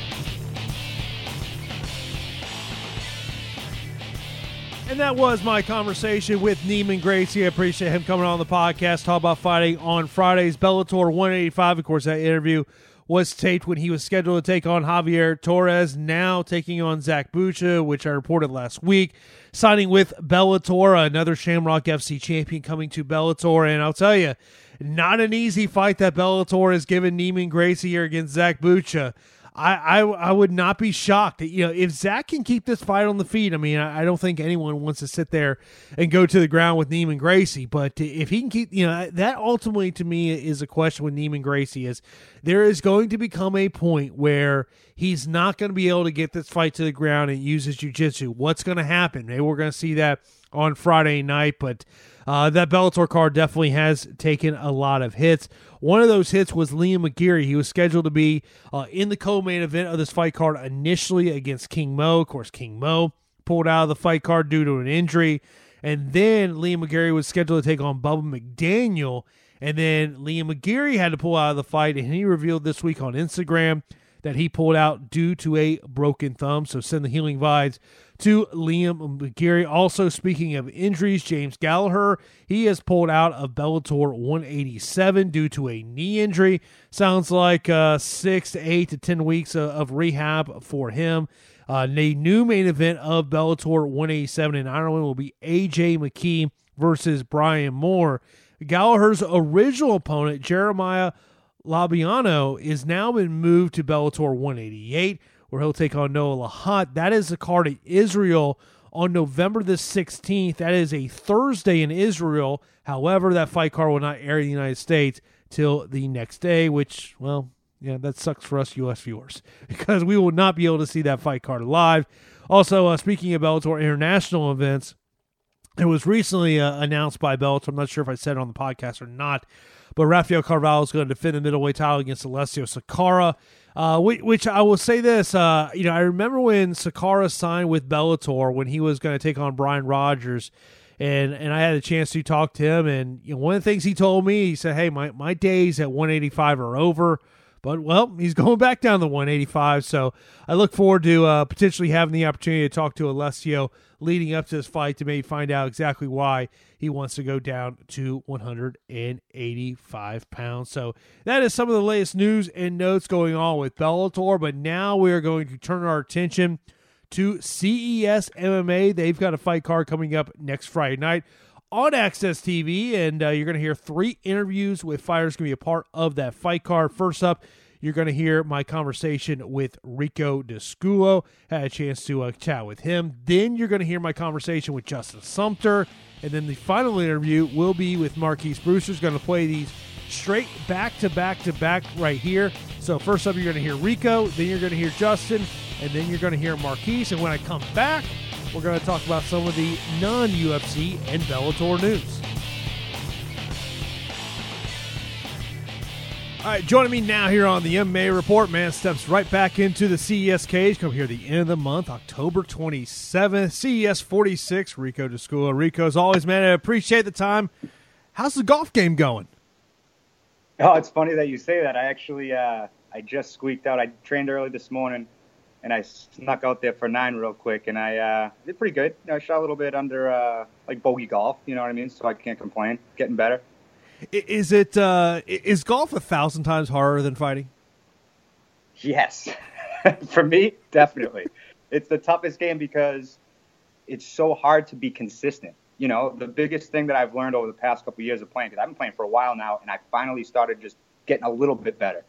And that was my conversation with Neiman Gracie. I appreciate him coming on the podcast, talk about fighting on Friday's Bellator 185. Of course, that interview was taped when he was scheduled to take on Javier Torres, now taking on Zach Bucha, which I reported last week, signing with Bellator, another Shamrock FC champion coming to Bellator. And I'll tell you, not an easy fight that Bellator has given Neiman Gracie here against Zach Bucha. I would not be shocked. If Zach can keep this fight on the feet, I don't think anyone wants to sit there and go to the ground with Neiman Gracie. But if he can keep, that ultimately to me is a question with Neiman Gracie is there is going to become a point where he's not going to be able to get this fight to the ground and use his jiu-jitsu. What's going to happen? Maybe we're going to see that on Friday night, but that Bellator card definitely has taken a lot of hits. One of those hits was Liam McGeary. He was scheduled to be in the co-main event of this fight card initially against King Mo. Of course, King Mo pulled out of the fight card due to an injury. And then Liam McGeary was scheduled to take on Bubba McDaniel. And then Liam McGeary had to pull out of the fight, and he revealed this week on Instagram that he pulled out due to a broken thumb. So send the healing vibes to Liam McGeary. Also, speaking of injuries, James Gallagher, he has pulled out of Bellator 187 due to a knee injury. Sounds like 6 to 8 to 10 weeks of rehab for him. The new main event of Bellator 187 in Ireland will be AJ McKee versus Brian Moore. Gallagher's original opponent, Jeremiah Labiano, is now been moved to Bellator 188, where he'll take on Noah Lahat. That is the card in Israel on November the 16th. That is a Thursday in Israel. However, that fight card will not air in the United States till the next day, which, well, yeah, that sucks for us U.S. viewers because we will not be able to see that fight card live. Also, speaking of Bellator international events, it was recently announced by Bellator. I'm not sure if I said it on the podcast or not, but Rafael Carvalho is going to defend the middleweight title against Alessio Sakara. Which I will say this, I remember when Sakara signed with Bellator when he was going to take on Brian Rogers, and I had a chance to talk to him, and one of the things he told me, he said, hey, my days at 185 are over, but, well, he's going back down to 185, so I look forward to potentially having the opportunity to talk to Alessio leading up to this fight to maybe find out exactly why he wants to go down to 185 pounds. So that is some of the latest news and notes going on with Bellator, but now we are going to turn our attention to CES MMA. They've got a fight card coming up next Friday night on Access TV, and you're going to hear 3 interviews with fighters going to be a part of that fight card. First up, you're going to hear my conversation with Rico Desculo. Had a chance to chat with him. Then you're going to hear my conversation with Justin Sumter. And then the final interview will be with Marquise Brewster. He's going to play these straight back-to-back right here. So first up, you're going to hear Rico. Then you're going to hear Justin. And then you're going to hear Marquise. And when I come back, we're going to talk about some of the non-UFC and Bellator news. All right, joining me now here on the MMA Report, man, steps right back into the CES cage. Come here at the end of the month, October 27th, CES 46, Rico Desculo. Rico, as always, man, I appreciate the time. How's the golf game going? Oh, it's funny that you say that. I actually, I just squeaked out. I trained early this morning, and I snuck out there for 9 real quick, and I did pretty good. I shot a little bit under, like, bogey golf, you know what I mean? So I can't complain. Getting better. Is golf 1,000 times harder than fighting? Yes. For me, definitely. It's the toughest game because it's so hard to be consistent. You know, the biggest thing that I've learned over the past couple of years of playing, because I've been playing for a while now, and I finally started just getting a little bit better.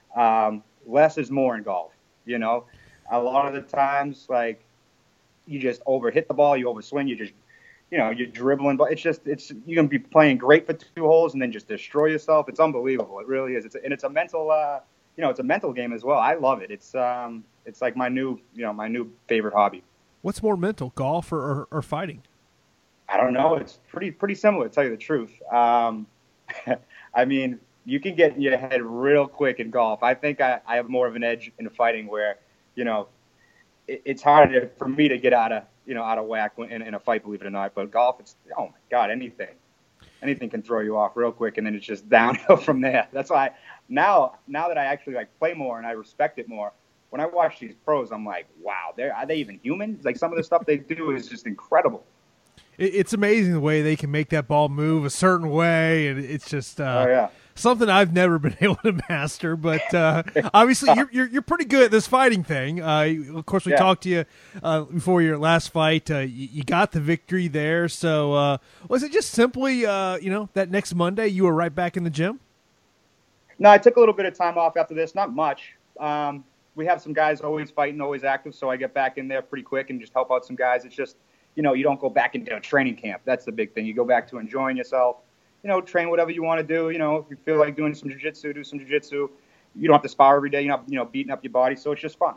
Less is more in golf, you know. A lot of the times, like, you just overhit the ball, you overswing, you just, you know, you're dribbling, but you're going to be playing great for 2 holes and then just destroy yourself. It's unbelievable. It really is. It's a mental, it's a mental game as well. I love it. It's like my new favorite hobby. What's more mental, golf or fighting? I don't know. It's pretty similar, to tell you the truth. I mean, you can get in your head real quick in golf. I think I have more of an edge in fighting where, you know, it's harder for me to get out of whack in a fight, believe it or not. But golf, it's, oh my God, anything can throw you off real quick, and then it's just downhill from there. That's why now that I actually play more and I respect it more, when I watch these pros, I'm like, wow, are they even human? It's like some of the stuff they do is just incredible. It's amazing the way they can make that ball move a certain way, and it's just something I've never been able to master. But obviously, you're pretty good at this fighting thing. Of course, we talked to you before your last fight. You got the victory there. So was it just simply, that next Monday you were right back in the gym? No, I took a little bit of time off after this. Not much. We have some guys always fighting, always active, so I get back in there pretty quick and just help out some guys. It's just, you don't go back into a training camp. That's the big thing. You go back to enjoying yourself. Train whatever you want to do. If you feel like doing some jiu-jitsu, do some jiu-jitsu. You don't have to spar every day. You're not, beating up your body. So it's just fun,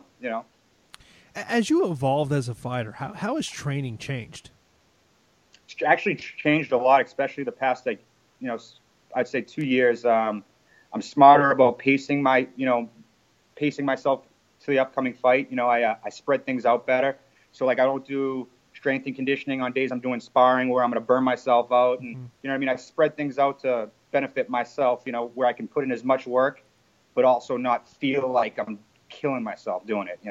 As you evolved as a fighter, how has training changed? It's actually changed a lot, especially the past, I'd say 2 years. I'm smarter about pacing myself to the upcoming fight. I spread things out better. So, I don't do strength and conditioning on days I'm doing sparring where I'm going to burn myself out. And, you know what I mean? I spread things out to benefit myself, where I can put in as much work, but also not feel like I'm killing myself doing it,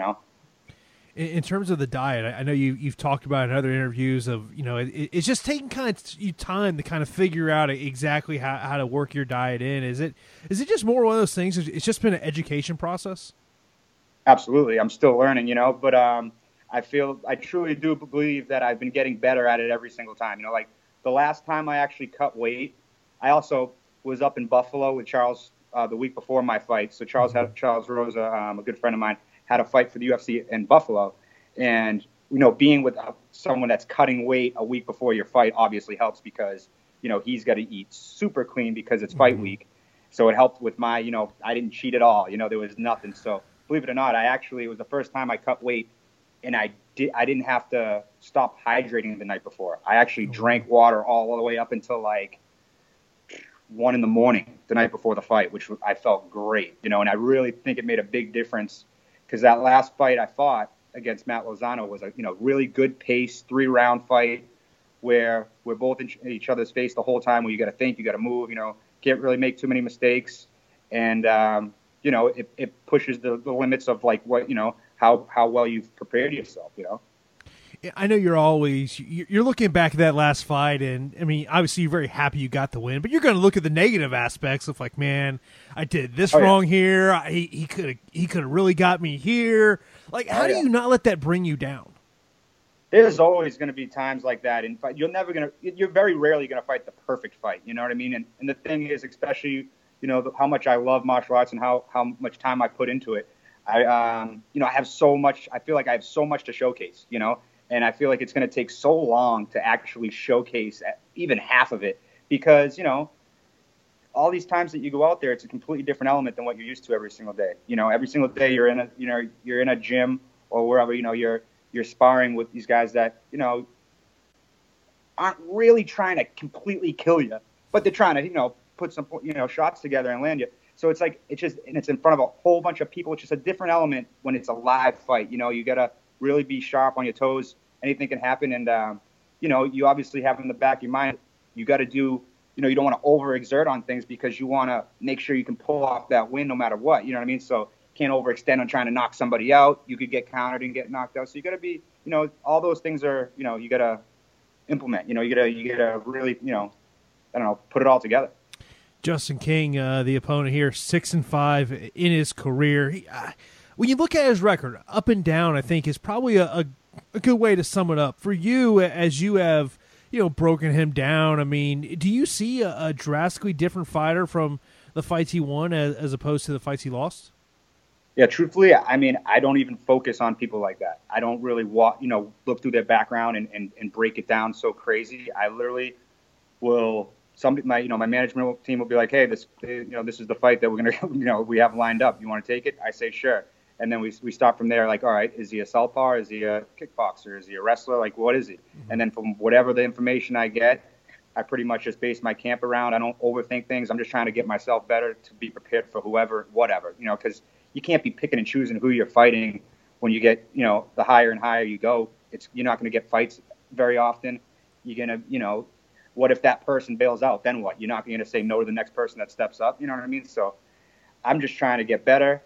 In terms of the diet, I know you've talked about in other interviews of, it's just taking kind of time to kind of figure out exactly how to work your diet in. Is it just more one of those things? It's just been an education process? Absolutely. I'm still learning, but I truly do believe that I've been getting better at it every single time. The last time I actually cut weight, I also was up in Buffalo with Charles the week before my fight. So Charles Rosa, a good friend of mine, had a fight for the UFC in Buffalo. And being with someone that's cutting weight a week before your fight obviously helps because, he's got to eat super clean because it's fight week. So it helped with my, I didn't cheat at all. There was nothing. So believe it or not, it was the first time I cut weight, and I didn't have to stop hydrating the night before. I actually drank water all the way up until like 1 a.m. the night before the fight, which I felt great, and I really think it made a big difference because that last fight I fought against Matt Lozano was a, really good pace 3-round fight where we're both in each other's face the whole time, where you got to think, you got to move, can't really make too many mistakes. And, it pushes the limits of like what, how well you've prepared yourself, I know you're looking back at that last fight, and I mean, obviously you're very happy you got the win, but you're going to look at the negative aspects of like, man, I did this wrong here. He could have really got me here. Like, how do you not let that bring you down? There's always going to be times like that in fight. You're very rarely going to fight the perfect fight. You know what I mean? And the thing is, especially, how much I love martial arts and how much time I put into it. I have so much, I feel like I have so much to showcase, and I feel like it's going to take so long to actually showcase even half of it because, all these times that you go out there, it's a completely different element than what you're used to every single day. Every single day you're in a gym or wherever, you're sparring with these guys that, aren't really trying to completely kill you, but they're trying to, put some, shots together and land you. So it's like, it's in front of a whole bunch of people. It's just a different element when it's a live fight. You got to really be sharp on your toes. Anything can happen. And, you obviously have in the back of your mind, you got to do, you don't want to overexert on things because you want to make sure you can pull off that win no matter what. You know what I mean? So can't overextend on trying to knock somebody out. You could get countered and get knocked out. So you got to be, all those things are, you got to implement. You got to really, put it all together. Justin King, the opponent here, 6-5 in his career. When you look at his record, up and down, I think is probably a good way to sum it up for you as you have, broken him down. I mean, do you see a drastically different fighter from the fights he won as opposed to the fights he lost? Yeah, truthfully, I mean, I don't even focus on people like that. I don't really look through their background and break it down so crazy. I literally will. My management team will be like, hey, this is the fight that we're gonna, we have lined up. You want to take it? I say sure, and then we start from there. Like, all right, is he a southpaw? Is he a kickboxer? Is he a wrestler? Like, what is he? Mm-hmm. And then from whatever the information I get, I pretty much just base my camp around. I don't overthink things. I'm just trying to get myself better to be prepared for whatever, because you can't be picking and choosing who you're fighting when you get, the higher and higher you go. You're not going to get fights very often. You're going to, what if that person bails out? Then what? You're not going to say no to the next person that steps up. You know what I mean? So I'm just trying to get better.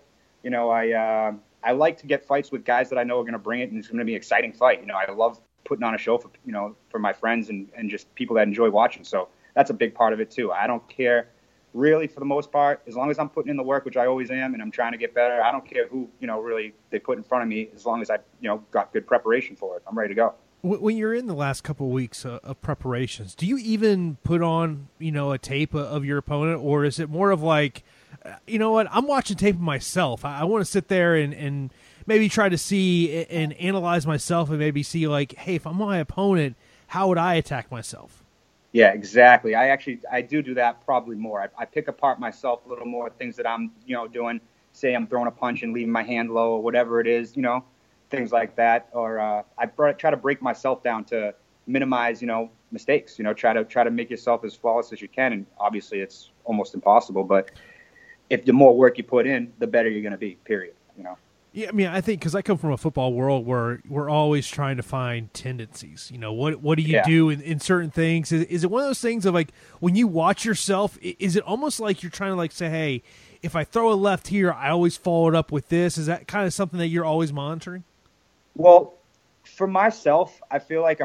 I like to get fights with guys that I know are going to bring it, and it's going to be an exciting fight. I love putting on a show for my friends and just people that enjoy watching. So that's a big part of it too. I don't care really for the most part, as long as I'm putting in the work, which I always am, and I'm trying to get better. I don't care who, really they put in front of me, as long as I, got good preparation for it. I'm ready to go. When you're in the last couple of weeks of preparations, do you even put on, a tape of your opponent, or is it more of like, you know what, I'm watching tape of myself. I want to sit there and maybe try to see and analyze myself and maybe see like, hey, if I'm my opponent, how would I attack myself? Yeah, exactly. I do that probably more. I pick apart myself a little more, things that I'm, doing. Say I'm throwing a punch and leaving my hand low or whatever it is, things like that. Or I try to break myself down to minimize, mistakes. Try to make yourself as flawless as you can. And obviously it's almost impossible. But if the more work you put in, the better you're going to be, period. Yeah, I mean, I think because I come from a football world where we're always trying to find tendencies. What do you do in certain things? Is it one of those things of like when you watch yourself, is it almost like you're trying to like say, hey, if I throw a left here, I always follow it up with this? Is that kind of something that you're always monitoring? Well, for myself, I feel like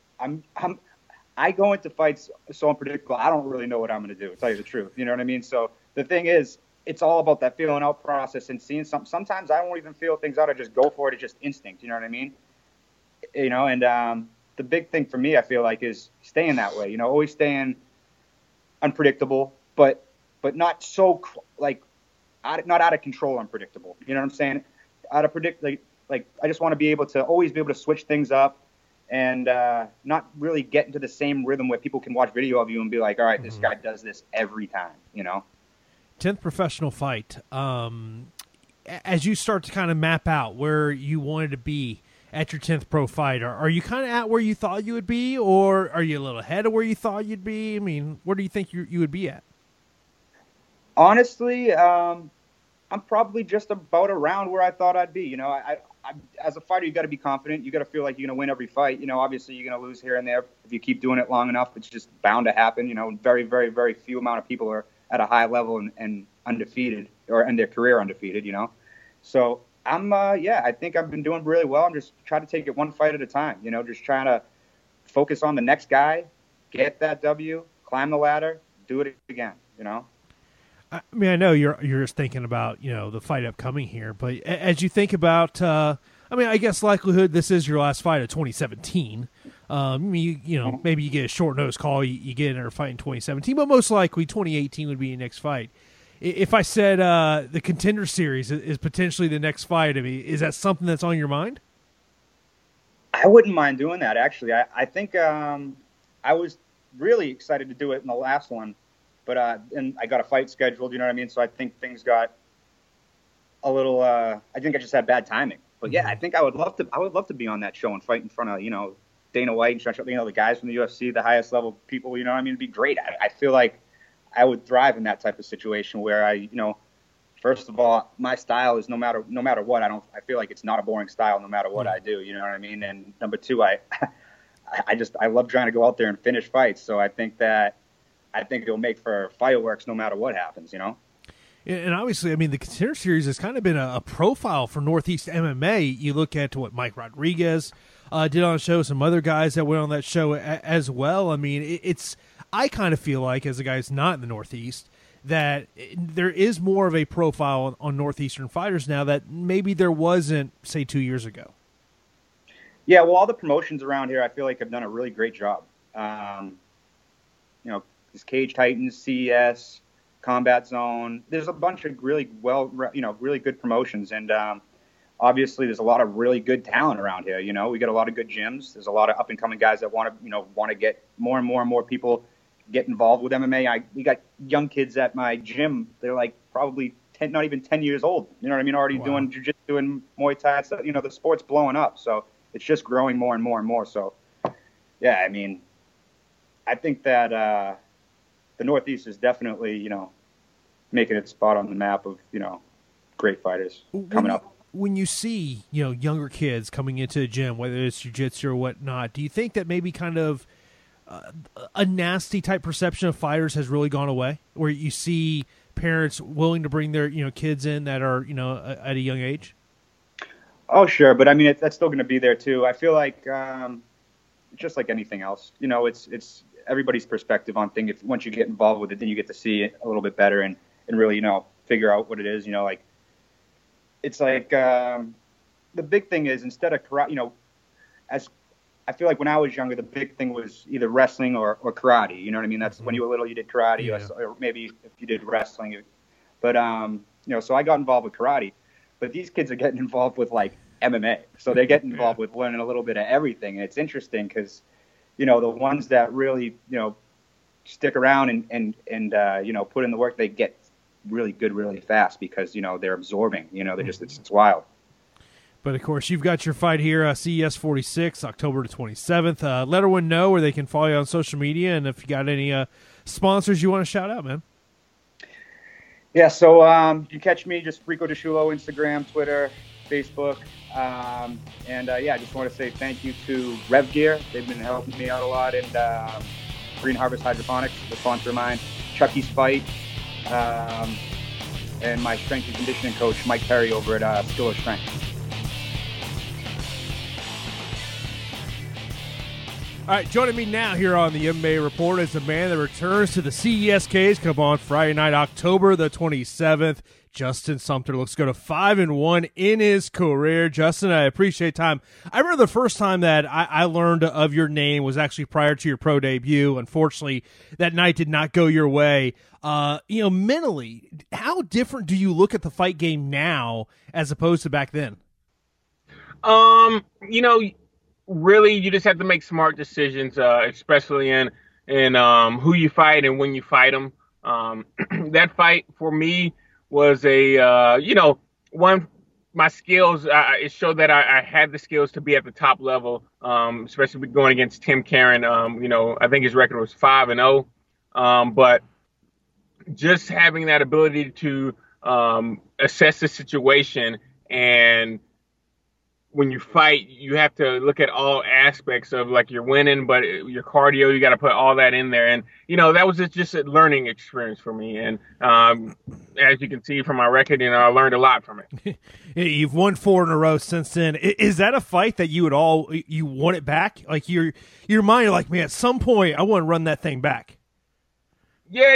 I go into fights so unpredictable. I don't really know what I'm going to do, to tell you the truth. You know what I mean? So the thing is, it's all about that feeling out process and seeing sometimes I won't even feel things out. I just go for it. It's just instinct. You know what I mean? And the big thing for me, I feel like, is staying that way, always staying unpredictable, but not so like not out of control unpredictable. You know what I'm saying? Like, I just want to be able to always be able to switch things up and not really get into the same rhythm where people can watch video of you and be like, all right, this guy does this every time, you know? 10th professional fight. As you start to kind of map out where you wanted to be at your 10th pro fight, are you kind of at where you thought you would be, or are you a little ahead of where you thought you'd be? I mean, where do you think you would be at? Honestly, I'm probably just about around where I thought I'd be. You know, I as a fighter, you got to be confident. You got to feel like you're going to win every fight. You know, obviously you're going to lose here and there. If you keep doing it long enough, it's just bound to happen. You know, very, very, very few amount of people are at a high level and undefeated or end their career undefeated, you know. So I think I've been doing really well. I'm just trying to take it one fight at a time, you know, just trying to focus on the next guy, get that W, climb the ladder, do it again, you know. I mean, I know you're just thinking about, you know, the fight upcoming here, but as you think about, I mean, I guess likelihood this is your last fight of 2017. Maybe you get a short notice call, you get in there fight in 2017, but most likely 2018 would be your next fight. If I said the Contender Series is potentially the next fight, I mean, is that something that's on your mind? I wouldn't mind doing that, actually. I think I was really excited to do it in the last one. But and I got a fight scheduled, you know what I mean? So I think things got a little. I think I just had bad timing. But yeah, I think I would love to be on that show and fight in front of, you know, Dana White and Stretch, you know, the guys from the UFC, the highest level people. You know what I mean? It'd be great. I feel like I would thrive in that type of situation where you know, first of all, my style is no matter what. I feel like it's not a boring style no matter what I do. You know what I mean? And number two, I love trying to go out there and finish fights. So I think it'll make for fireworks no matter what happens, you know? And obviously, I mean, the Contender Series has kind of been a profile for Northeast MMA. You look at what Mike Rodriguez did on the show, some other guys that went on that show as well. I mean, I kind of feel like, as a guy who's not in the Northeast, that there is more of a profile on Northeastern fighters now that maybe there wasn't, say, 2 years ago. Yeah, well, all the promotions around here, I feel like, have done a really great job. You know, Cage Titans, CES, Combat Zone. There's a bunch of really really good promotions, and obviously there's a lot of really good talent around here. You know, we got a lot of good gyms. There's a lot of up and coming guys that want to get more and more people get involved with MMA. We got young kids at my gym. They're like probably 10, not even 10 years old. You know what I mean? Already doing jiu-jitsu and Muay Thai. So, you know, the sport's blowing up, so it's just growing more and more and more. So, yeah, I mean, I think that. The Northeast is definitely, you know, making its spot on the map of, you know, great fighters coming up. When you see, you know, younger kids coming into the gym, whether it's jiu-jitsu or whatnot, do you think that maybe kind of a nasty type perception of fighters has really gone away, where you see parents willing to bring their, you know, kids in that are, you know, at a young age? Oh, sure. But I mean, that's still going to be there too. I feel like just like anything else, you know, it's everybody's perspective on things. If once you get involved with it, then you get to see it a little bit better and really, you know, figure out what it is. You know, like it's like the big thing is, instead of karate, you know, as I feel like when I was younger, the big thing was either wrestling or karate. You know what I mean? That's when you were little, you did karate, or maybe if you did wrestling. But you know, so I got involved with karate. But these kids are getting involved with like MMA, so they get involved with learning a little bit of everything. And it's interesting because, you know, the ones that really, you know, stick around and you know, put in the work, they get really good really fast because, you know, they're absorbing. You know, they're just it's wild. But of course, you've got your fight here, CES 46, October the 27th. Let everyone know where they can follow you on social media, and if you got any sponsors you want to shout out, man. Yeah, so you catch me just Rico DeSciullo, Instagram, Twitter, Facebook. Yeah, I just want to say thank you to Rev Gear. They've been helping me out a lot. And Green Harvest Hydroponics, the sponsor of mine. Chucky's Fight. And my strength and conditioning coach, Mike Perry, over at Skiller Strength. All right, joining me now here on the MMA Report is the man that returns to the CES cage. Come on Friday night, October the 27th. Justin Sumter looks to go to 5-1 in his career. Justin, I appreciate time. I remember the first time that I learned of your name was actually prior to your pro debut. Unfortunately, that night did not go your way. You know, mentally, how different do you look at the fight game now as opposed to back then? You know, really, you just have to make smart decisions, especially in who you fight and when you fight them. That fight for me was one. My skills, it showed that I had the skills to be at the top level, especially going against Tim Karen. I think his record was 5-0, but just having that ability to assess the situation, and when you fight, you have to look at all aspects of, like, you're winning, but your cardio, you got to put all that in there. And, that was just a learning experience for me. And as you can see from my record, I learned a lot from it. You've won 4 in a row since then. Is that a fight that you want it back? Like, your mind, you're like, man, at some point I want to run that thing back. Yeah,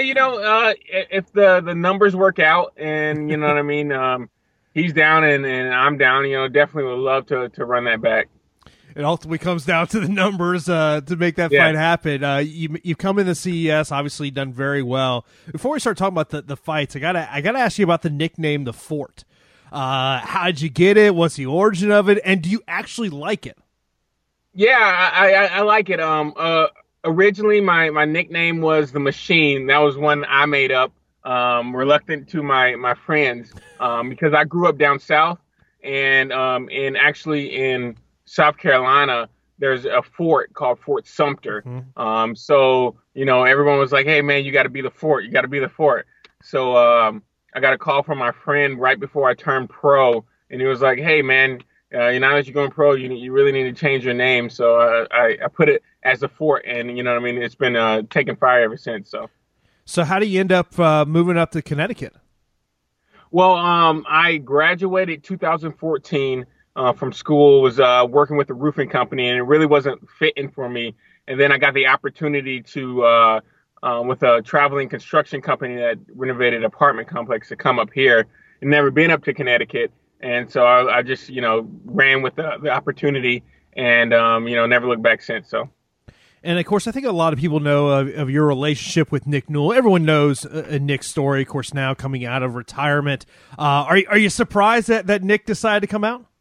if the numbers work out, and you know what I mean, he's down and I'm down, definitely would love to run that back. It ultimately comes down to the numbers to make that fight happen. You've come in the CES, obviously done very well. Before we start talking about the fights, I gotta ask you about the nickname, The Fort. How did you get it? What's the origin of it? And do you actually like it? Yeah, I like it. Originally, my nickname was The Machine. That was one I made up, reluctant to my friends, because I grew up down south, and actually in South Carolina, there's a fort called Fort Sumter. Mm-hmm. So everyone was like, "Hey, man, you got to be the fort. You got to be the fort." So I got a call from my friend right before I turned pro, and he was like, "Hey, man, now that you're going pro, you really need to change your name." So I put it as a fort, and it's been taking fire ever since. So how do you end up moving up to Connecticut? Well, I graduated 2014 from school, was working with a roofing company, and it really wasn't fitting for me. And then I got the opportunity to, with a traveling construction company that renovated apartment complex, to come up here. And never been up to Connecticut. And so I just, ran with the opportunity, and, never looked back since. So. And, of course, I think a lot of people know of your relationship with Nick Newell. Everyone knows Nick's story, of course, now coming out of retirement. Are you surprised that Nick decided to come out?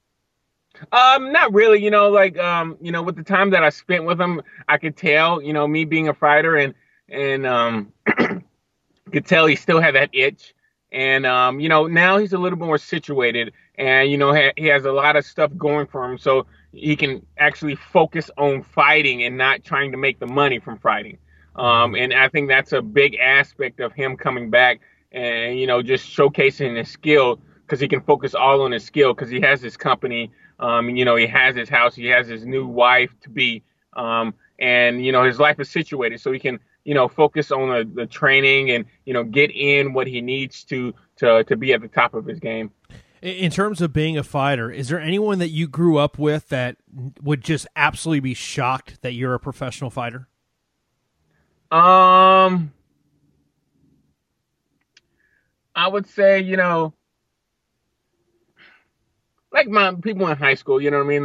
Not really. With the time that I spent with him, I could tell, me being a fighter, and could tell he still had that itch. And, now he's a little more situated, and, he has a lot of stuff going for him. So he can actually focus on fighting and not trying to make the money from fighting. And I think that's a big aspect of him coming back and, just showcasing his skill, because he can focus all on his skill, because he has his company. He has his house, he has his new wife to be, and, his life is situated, so he can, focus on the training and, get in what he needs to be at the top of his game. In terms of being a fighter, is there anyone that you grew up with that would just absolutely be shocked that you're a professional fighter? I would say, like my people in high school,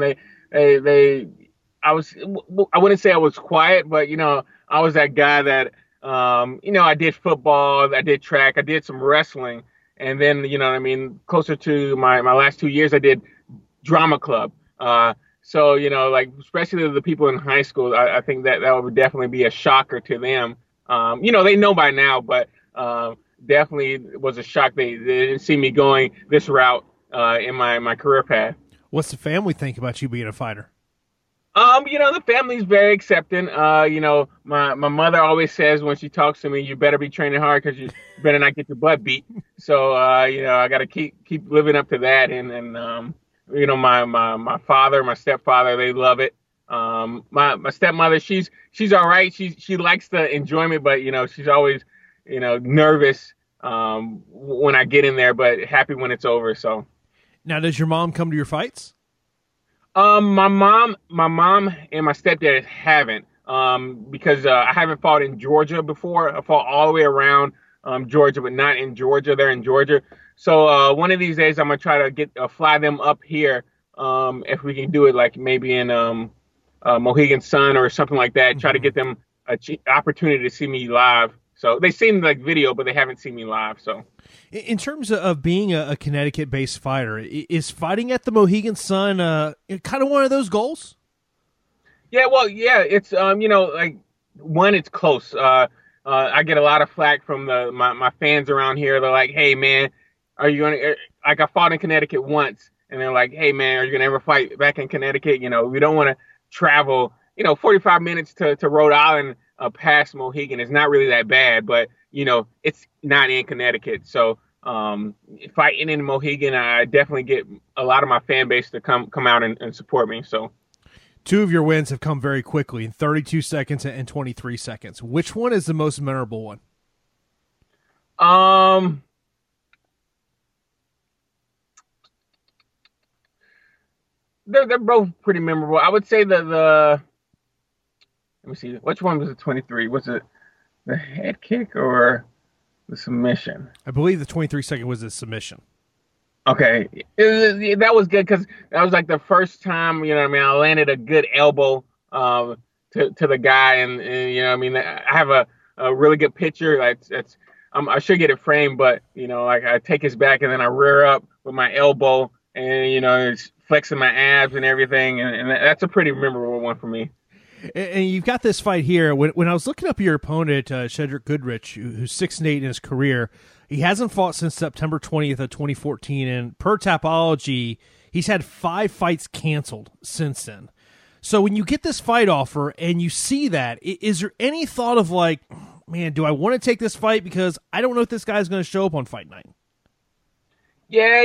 I wouldn't say I was quiet, but, I was that guy that, I did football, I did track, I did some wrestling. And then, closer to my last 2 years, I did drama club. So, especially the people in high school, I think that would definitely be a shocker to them. They know by now, but definitely was a shock. They didn't see me going this route in my career path. What's the family think about you being a fighter? The family's very accepting. My mother always says when she talks to me, you better be training hard, because you better not get your butt beat. So, I got to keep living up to that. And my father, my stepfather, they love it. My stepmother, she's all right. She likes the enjoyment, but, she's always, nervous when I get in there, but happy when it's over. So. Now, does your mom come to your fights? My mom and my stepdad haven't, because I haven't fought in Georgia before. I fought all the way around Georgia, but not in Georgia. They're in Georgia. So one of these days I'm gonna try to fly them up here, if we can do it, like maybe in Mohegan Sun or something like that. Try to get them an opportunity to see me live. So they seen like video, but they haven't seen me live. So in terms of being a Connecticut-based fighter, is fighting at the Mohegan Sun kind of one of those goals? Yeah, well, yeah, it's like one, it's close. I get a lot of flack from my fans around here. They're like, "Hey, man, are you gonna like?" I fought in Connecticut once, and they're like, "Hey, man, are you gonna ever fight back in Connecticut? We don't want to travel, 45 minutes to Rhode Island past Mohegan. It's not really that bad, but it's not in Connecticut. So fighting in Mohegan, I definitely get a lot of my fan base to come out and support me. So." Two of your wins have come very quickly in 32 seconds and 23 seconds. Which one is the most memorable one? They're both pretty memorable. I would say the let me see, which one was the 23? Was it the head kick or the submission? I believe the 23-second was the submission. Okay, that was good because that was like the first time, I landed a good elbow to the guy, and I have a really good picture. I should get it framed, but I take his back and then I rear up with my elbow, and it's flexing my abs and everything, and that's a pretty memorable one for me. And you've got this fight here. When I was looking up your opponent, Cedric Goodrich, who's 6-8 in his career, he hasn't fought since September 20th of 2014, and per Tapology, he's had 5 fights canceled since then. So when you get this fight offer and you see that, is there any thought of like, man, do I want to take this fight because I don't know if this guy's going to show up on fight night? Yeah,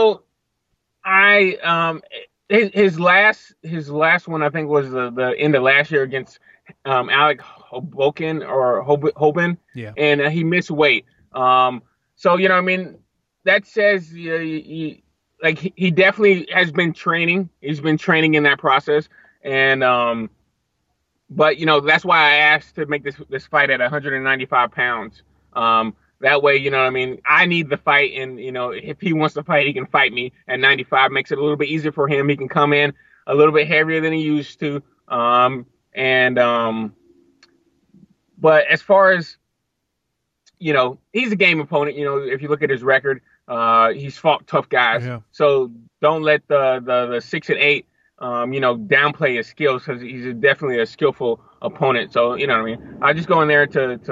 his last one I think was the end of last year against Alec Hoban, yeah, and he missed weight. So that says he definitely has been training. He's been training in that process, and but that's why I asked to make this fight at 195 pounds. That way, I need the fight, and if he wants to fight, he can fight me at 95. Makes it a little bit easier for him. He can come in a little bit heavier than he used to. But as far as he's a game opponent. If you look at his record, he's fought tough guys. Yeah. So don't let the 6-8 downplay his skills, because he's definitely a skillful opponent. So I just go in there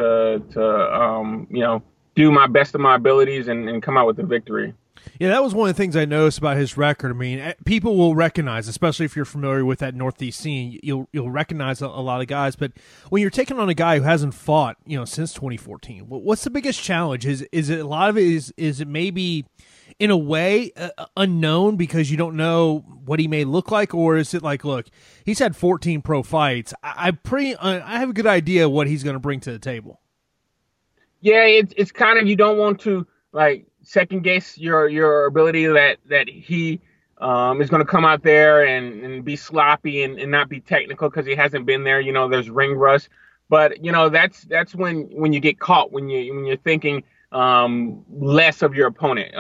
to do my best of my abilities and come out with the victory. Yeah, that was one of the things I noticed about his record. I mean, people will recognize, especially if you're familiar with that Northeast scene, you'll recognize a lot of guys. But when you're taking on a guy who hasn't fought, since 2014, what's the biggest challenge? Is it a lot of it is it maybe in a way unknown because you don't know what he may look like, or is it like, look, he's had 14 pro fights. I have a good idea what he's going to bring to the table. Yeah, it's kind of, you don't want to like second guess your ability that he is going to come out there and be sloppy and not be technical because he hasn't been there. There's ring rust, but that's when you get caught, when you're thinking less of your opponent.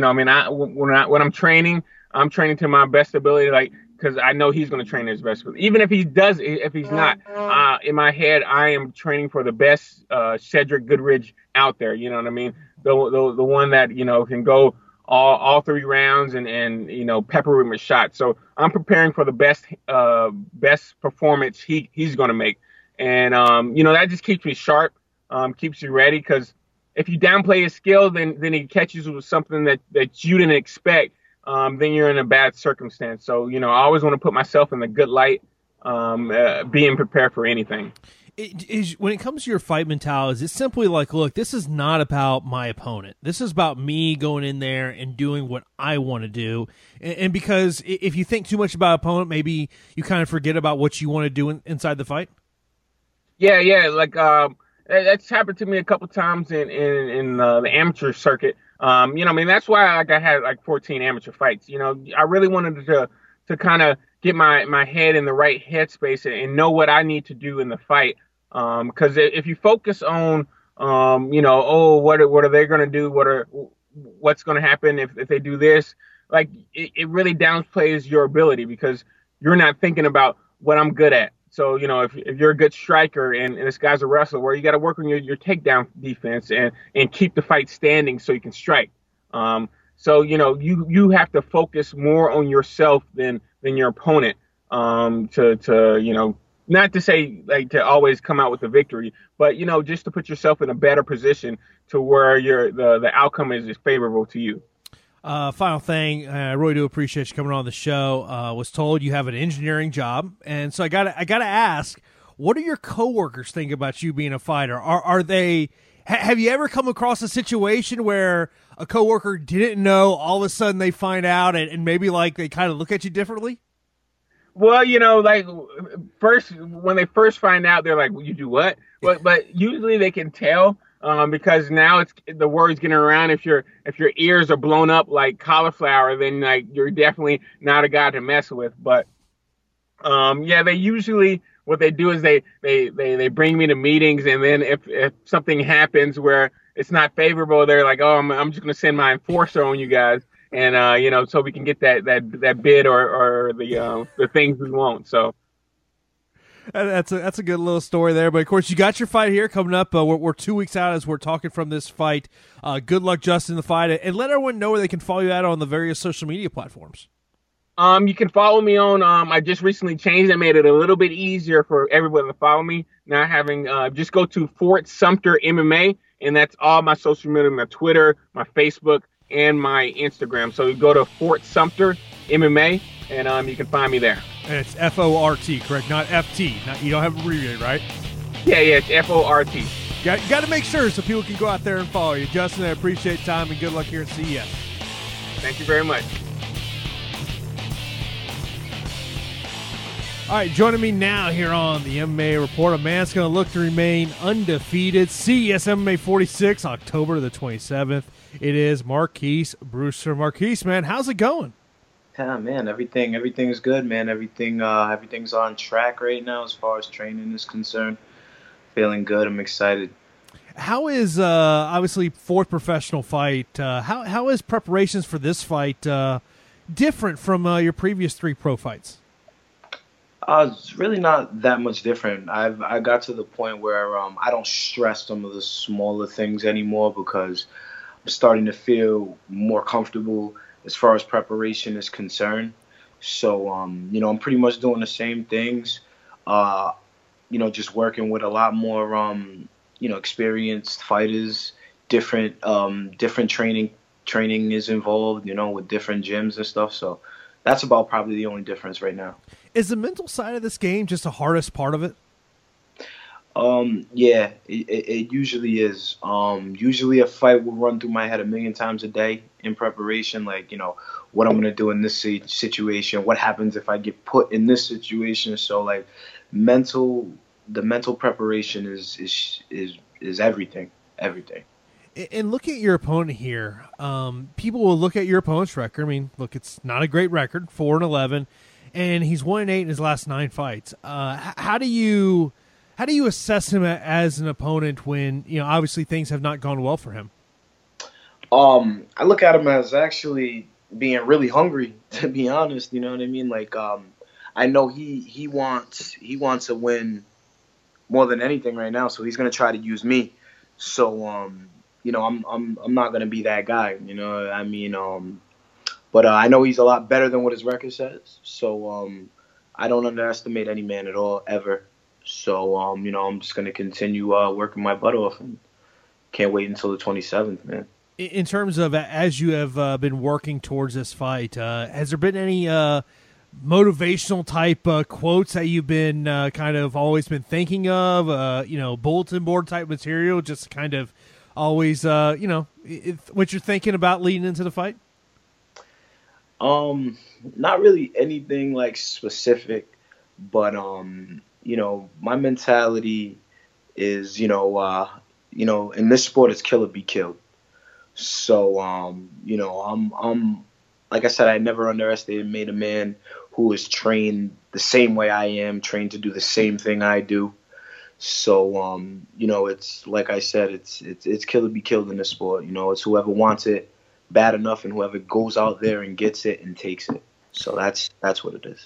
When I'm training to my best ability, because I know he's going to train his best. Even if he's not, in my head, I am training for the best Cedric Goodrich out there. You know what I mean? The one that can go all 3 rounds and pepper with my shots. So I'm preparing for the best performance he's going to make, and that just keeps me sharp, keeps you ready. Because if you downplay his skill, then he catches you with something that you didn't expect. Then you're in a bad circumstance. So, I always want to put myself in the good light, being prepared for anything. When it comes to your fight mentality, is it simply like, look, this is not about my opponent. This is about me going in there and doing what I want to do. And because if you think too much about opponent, maybe you kind of forget about what you want to do inside the fight? Yeah. That's happened to me a couple times in the amateur circuit. That's why I had 14 amateur fights. I really wanted to kind of get my head in the right headspace and know what I need to do in the fight. Because if you focus on, what are they going to do? What's going to happen if they do this? It really downplays your ability, because you're not thinking about what I'm good at. So, you know, if you're a good striker and this guy's a wrestler, where you got to work on your takedown defense and keep the fight standing so you can strike. So, you know, you have to focus more on yourself than your opponent to you know, not to say like to always come out with a victory, but, you know, just to put yourself in a better position to where the outcome is favorable to you. Final thing, I really do appreciate you coming on the show. Was told you have an engineering job, and so I gotta ask, what do your coworkers think about you being a fighter? Are they? Have you ever come across a situation where a coworker didn't know, all of a sudden they find out, and maybe like they kind of look at you differently? Well, you know, like when they first find out, they're like, well, "You do what?" But usually they can tell. Because now the word's getting around. If your ears are blown up like cauliflower, then like you're definitely not a guy to mess with. But yeah, they usually what they do is they bring me to meetings, and then if something happens where it's not favorable, they're like, oh, I'm just gonna send my enforcer on you guys, and you know, so we can get that bid or the things we want. So. That's a good little story there. But, of course, you got your fight here coming up. We're 2 weeks out as we're talking from this fight. Good luck, Justin, in the fight. And let everyone know where they can follow you at on the various social media platforms. You can follow me on I just recently changed. I made it a little bit easier for everybody to follow me. Now having just go to Fort Sumter MMA, and that's all my social media, my Twitter, my Facebook, and my Instagram. So you go to Fort Sumter MMA, and you can find me there. And it's FORT, correct? Not FT. You don't have a abbreviated, right? Yeah, it's FORT. You got to make sure so people can go out there and follow you. Justin, I appreciate your time, and good luck here at CES. Thank you very much. All right, joining me now here on the MMA Report, a man that's going to look to remain undefeated. CES MMA 46, October the 27th. It is Marquise Brewster. Marquise, man, how's it going? Yeah, man, everything's good, man. Everything's on track right now as far as training is concerned. Feeling good. I'm excited. How is obviously fourth professional fight? How is preparations for this fight different from your previous 3 pro fights? It's really not that much different. I got to the point where I don't stress some of the smaller things anymore because I'm starting to feel more comfortable as far as preparation is concerned. So, you know, I'm pretty much doing the same things, you know, just working with a lot more, you know, experienced fighters, different training is involved, you know, with different gyms and stuff. So that's about probably the only difference right now. Is the mental side of this game just the hardest part of it? Yeah, it usually is. Usually a fight will run through my head 1,000,000 times a day in preparation. Like, you know, what I'm going to do in this situation, what happens if I get put in this situation. So like the mental preparation is everything. And looking at your opponent here, people will look at your opponent's record. I mean, look, it's not a great record, 4-11, and he's 1-8 in his last 9 fights. How do you assess him as an opponent when, you know, obviously things have not gone well for him? I look at him as actually being really hungry, to be honest. You know what I mean? Like, I know he wants to win more than anything right now, so he's gonna try to use me. So, you know, I'm not gonna be that guy. You know, I mean, but I know he's a lot better than what his record says. So, I don't underestimate any man at all ever. So, you know, I'm just going to continue working my butt off and can't wait until the 27th, man. In terms of as you have been working towards this fight, has there been any motivational type quotes that you've been kind of always been thinking of, you know, bulletin board type material, just kind of always, you know, what you're thinking about leading into the fight? Not really anything like specific, but, you know, my mentality is, you know, in this sport, it's kill or be killed. So, you know, I'm like I said, I never underestimate a man who is trained the same way I am, trained to do the same thing I do. So, you know, it's like I said, it's kill or be killed in this sport. You know, it's whoever wants it bad enough and whoever goes out there and gets it and takes it. So that's what it is.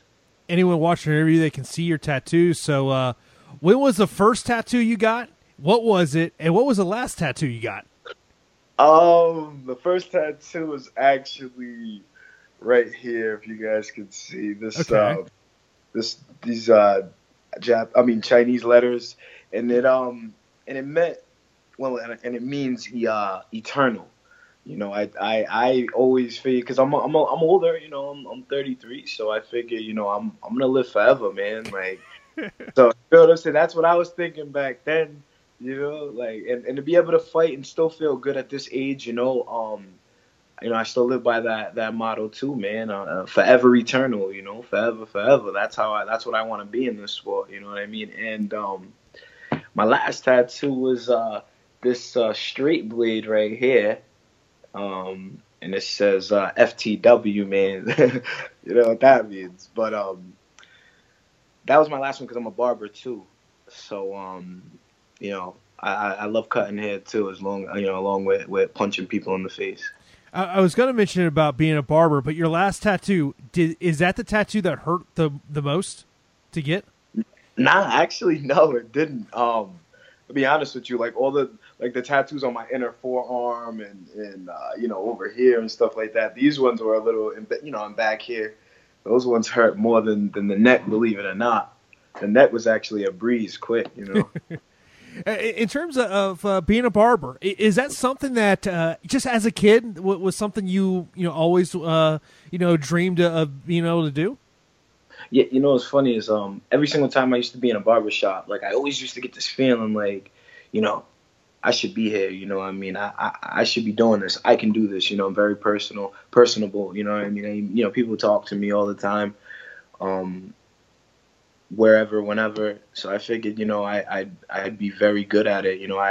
anyone watching the interview, they can see your tattoos. So when was the first tattoo you got? What was it? And what was the last tattoo you got? The first tattoo was actually right here. If you guys can see this, Okay. these Chinese letters, and it meant, well, and it means eternal. You know, I always figure, because I'm older. You know, I'm 33, so I figure, you know, I'm gonna live forever, man. Like, so you know what I'm saying? That's what I was thinking back then. You know, like, and to be able to fight and still feel good at this age, you know, I still live by that motto too, man. Forever eternal, you know, forever. That's what I want to be in this sport. You know what I mean? And my last tattoo was this straight blade right here, and it says FTW, man. You know what that means? But that was my last one because I'm a barber too. So you know, I love cutting hair too, along with punching people in the face. I was going to mention about being a barber, but your last tattoo, is that the tattoo that hurt the most to get? Nah, actually, no, it didn't. To be honest with you, like all the tattoos on my inner forearm and over here and stuff like that, these ones were a little, I'm back here. Those ones hurt more than the neck, believe it or not. The neck was actually a breeze, quick, you know. In terms of being a barber, is that something that just as a kid was something you always dreamed of being able to do? Yeah, you know what's funny is every single time I used to be in a barber shop, like I always used to get this feeling like, you know, I should be here. You know what I mean? I should be doing this. I can do this. You know, I'm very personable. You know what I mean? People talk to me all the time. Wherever, whenever. So I figured, I'd be very good at it. You know,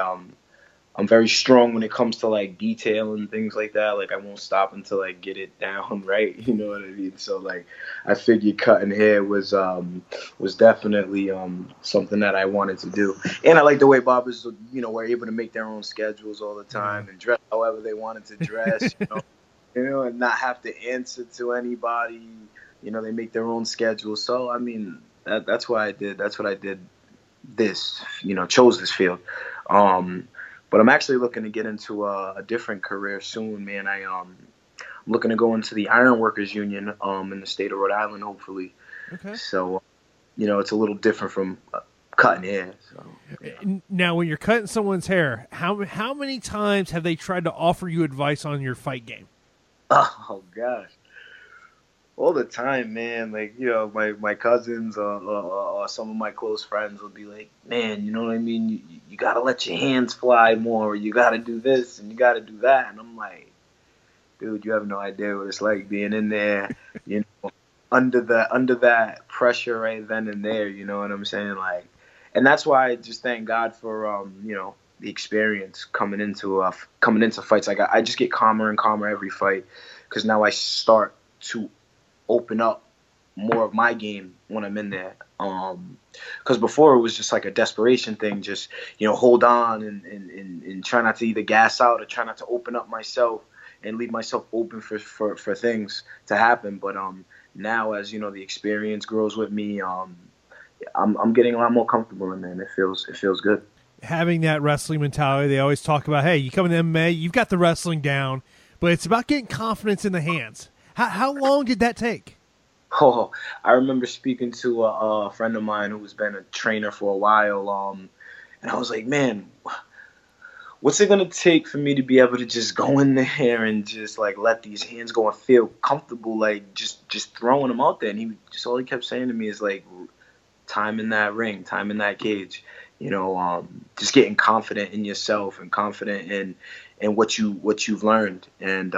I'm very strong when it comes to like detail and things like that. Like I won't stop until I get it down right. You know what I mean? So like I figured cutting hair was definitely something that I wanted to do. And I like the way barbers, were able to make their own schedules all the time and dress however they wanted to dress. And not have to answer to anybody. You know, they make their own schedule. So, I mean, that's why I did. That's what I did this, chose this field. But I'm actually looking to get into a different career soon, man. I'm looking to go into the Ironworkers Union in the state of Rhode Island, hopefully. Okay. So, it's a little different from cutting hair. So, yeah. Now, when you're cutting someone's hair, how many times have they tried to offer you advice on your fight game? Oh, gosh. All the time, man. Like, my cousins or some of my close friends will be like, man, you know what I mean? You got to let your hands fly more. Or you got to do this and you got to do that. And I'm like, dude, you have no idea what it's like being in there, under that pressure right then and there. You know what I'm saying? Like, and that's why I just thank God for, the experience coming into fights. Like, I just get calmer and calmer every fight because now I start to open up more of my game when I'm in there. Because before it was just like a desperation thing, just, hold on and try not to either gas out or try not to open up myself and leave myself open for things to happen. But now as, the experience grows with me, I'm getting a lot more comfortable in there, and it feels good. Having that wrestling mentality, they always talk about, hey, you come in MMA, you've got the wrestling down, but it's about getting confidence in the hands. How long did that take? Oh, I remember speaking to a friend of mine who's been a trainer for a while, and I was like, man, what's it going to take for me to be able to just go in there and just, like, let these hands go and feel comfortable, like, just throwing them out there? And all he kept saying to me is, like, time in that ring, time in that cage, just getting confident in yourself and confident in what you've learned. And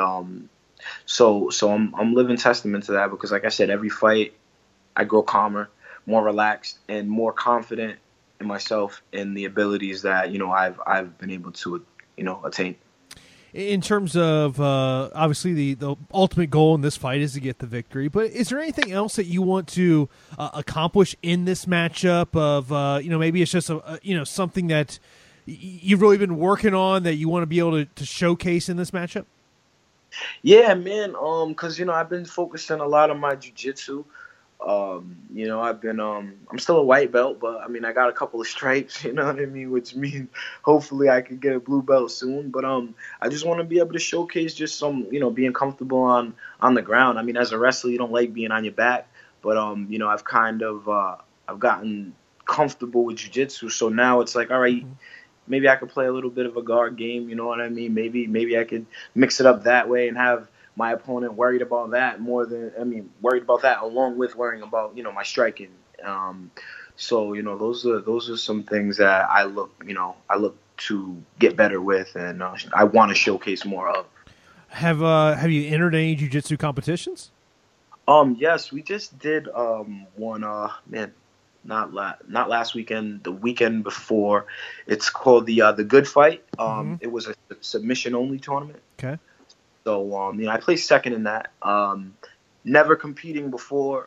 So I'm living testament to that because, like I said, every fight I grow calmer, more relaxed, and more confident in myself and the abilities that I've been able to attain. In terms of obviously the ultimate goal in this fight is to get the victory, but is there anything else that you want to accomplish in this matchup? Of maybe it's just something that you've really been working on that you want to be able to showcase in this matchup? Yeah, man. Because I've been focusing a lot on my jiu-jitsu. You know, I've been I'm still a white belt, but I mean I got a couple of stripes, you know what I mean, which means hopefully I could get a blue belt soon. But I just want to be able to showcase just some, you know, being comfortable on the ground. I mean, as a wrestler, you don't like being on your back, but you know, I've kind of I've gotten comfortable with jiu-jitsu, so now it's like, all right, maybe I could play a little bit of a guard game, you know what I mean? Maybe I could mix it up that way and have my opponent worried about that worried about that along with worrying about, you know, my striking. So, you know, those are some things that I look to get better with, and I want to showcase more of. Have you entered any jiu-jitsu competitions? Yes, we just did one. Not last weekend, the weekend before. It's called the Good Fight. It was a submission only tournament. Okay. So you know, I placed second in that. Never competing before.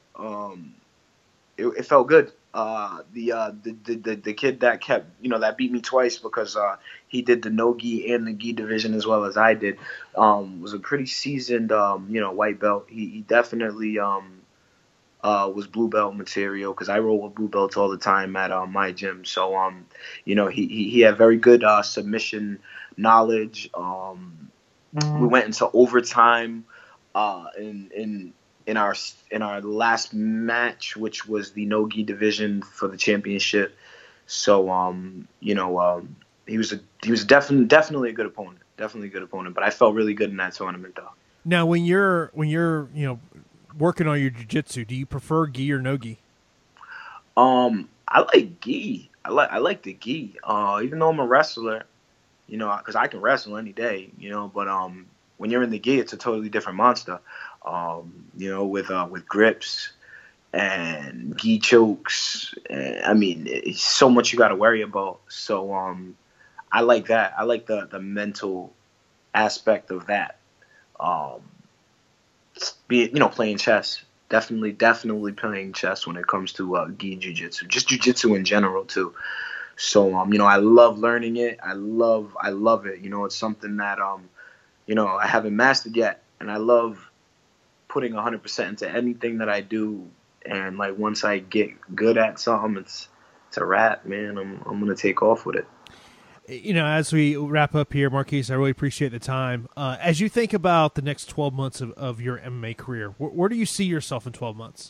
It felt good. The kid that that beat me twice because he did the no gi and the gi division as well as I did, was a pretty seasoned white belt. He definitely was blue belt material because I roll with blue belts all the time at my gym. So you know, he had very good submission knowledge. We went into overtime in our last match, which was the no gi division for the championship. So you know, he was definitely a good opponent. Definitely a good opponent. But I felt really good in that tournament though. Now, when you're you know, working on your jiu-jitsu, do you prefer gi or no gi? I like gi. I like the gi. Even though I'm a wrestler, you know, because I can wrestle any day, you know. But when you're in the gi, it's a totally different monster. You know, with grips and gi chokes. I mean, it's so much you got to worry about. So I like that. I like the mental aspect of that. Be it, you know, playing chess. Definitely playing chess when it comes to gi jiu-jitsu. Just jiu-jitsu in general too. So you know, I love learning it. I love it. You know, it's something that you know, I haven't mastered yet, and I love putting 100% into anything that I do. And like once I get good at something, it's a wrap, man. I'm gonna take off with it. You know, as we wrap up here, Marquise, I really appreciate the time. As you think about the next 12 months of your MMA career, where do you see yourself in 12 months?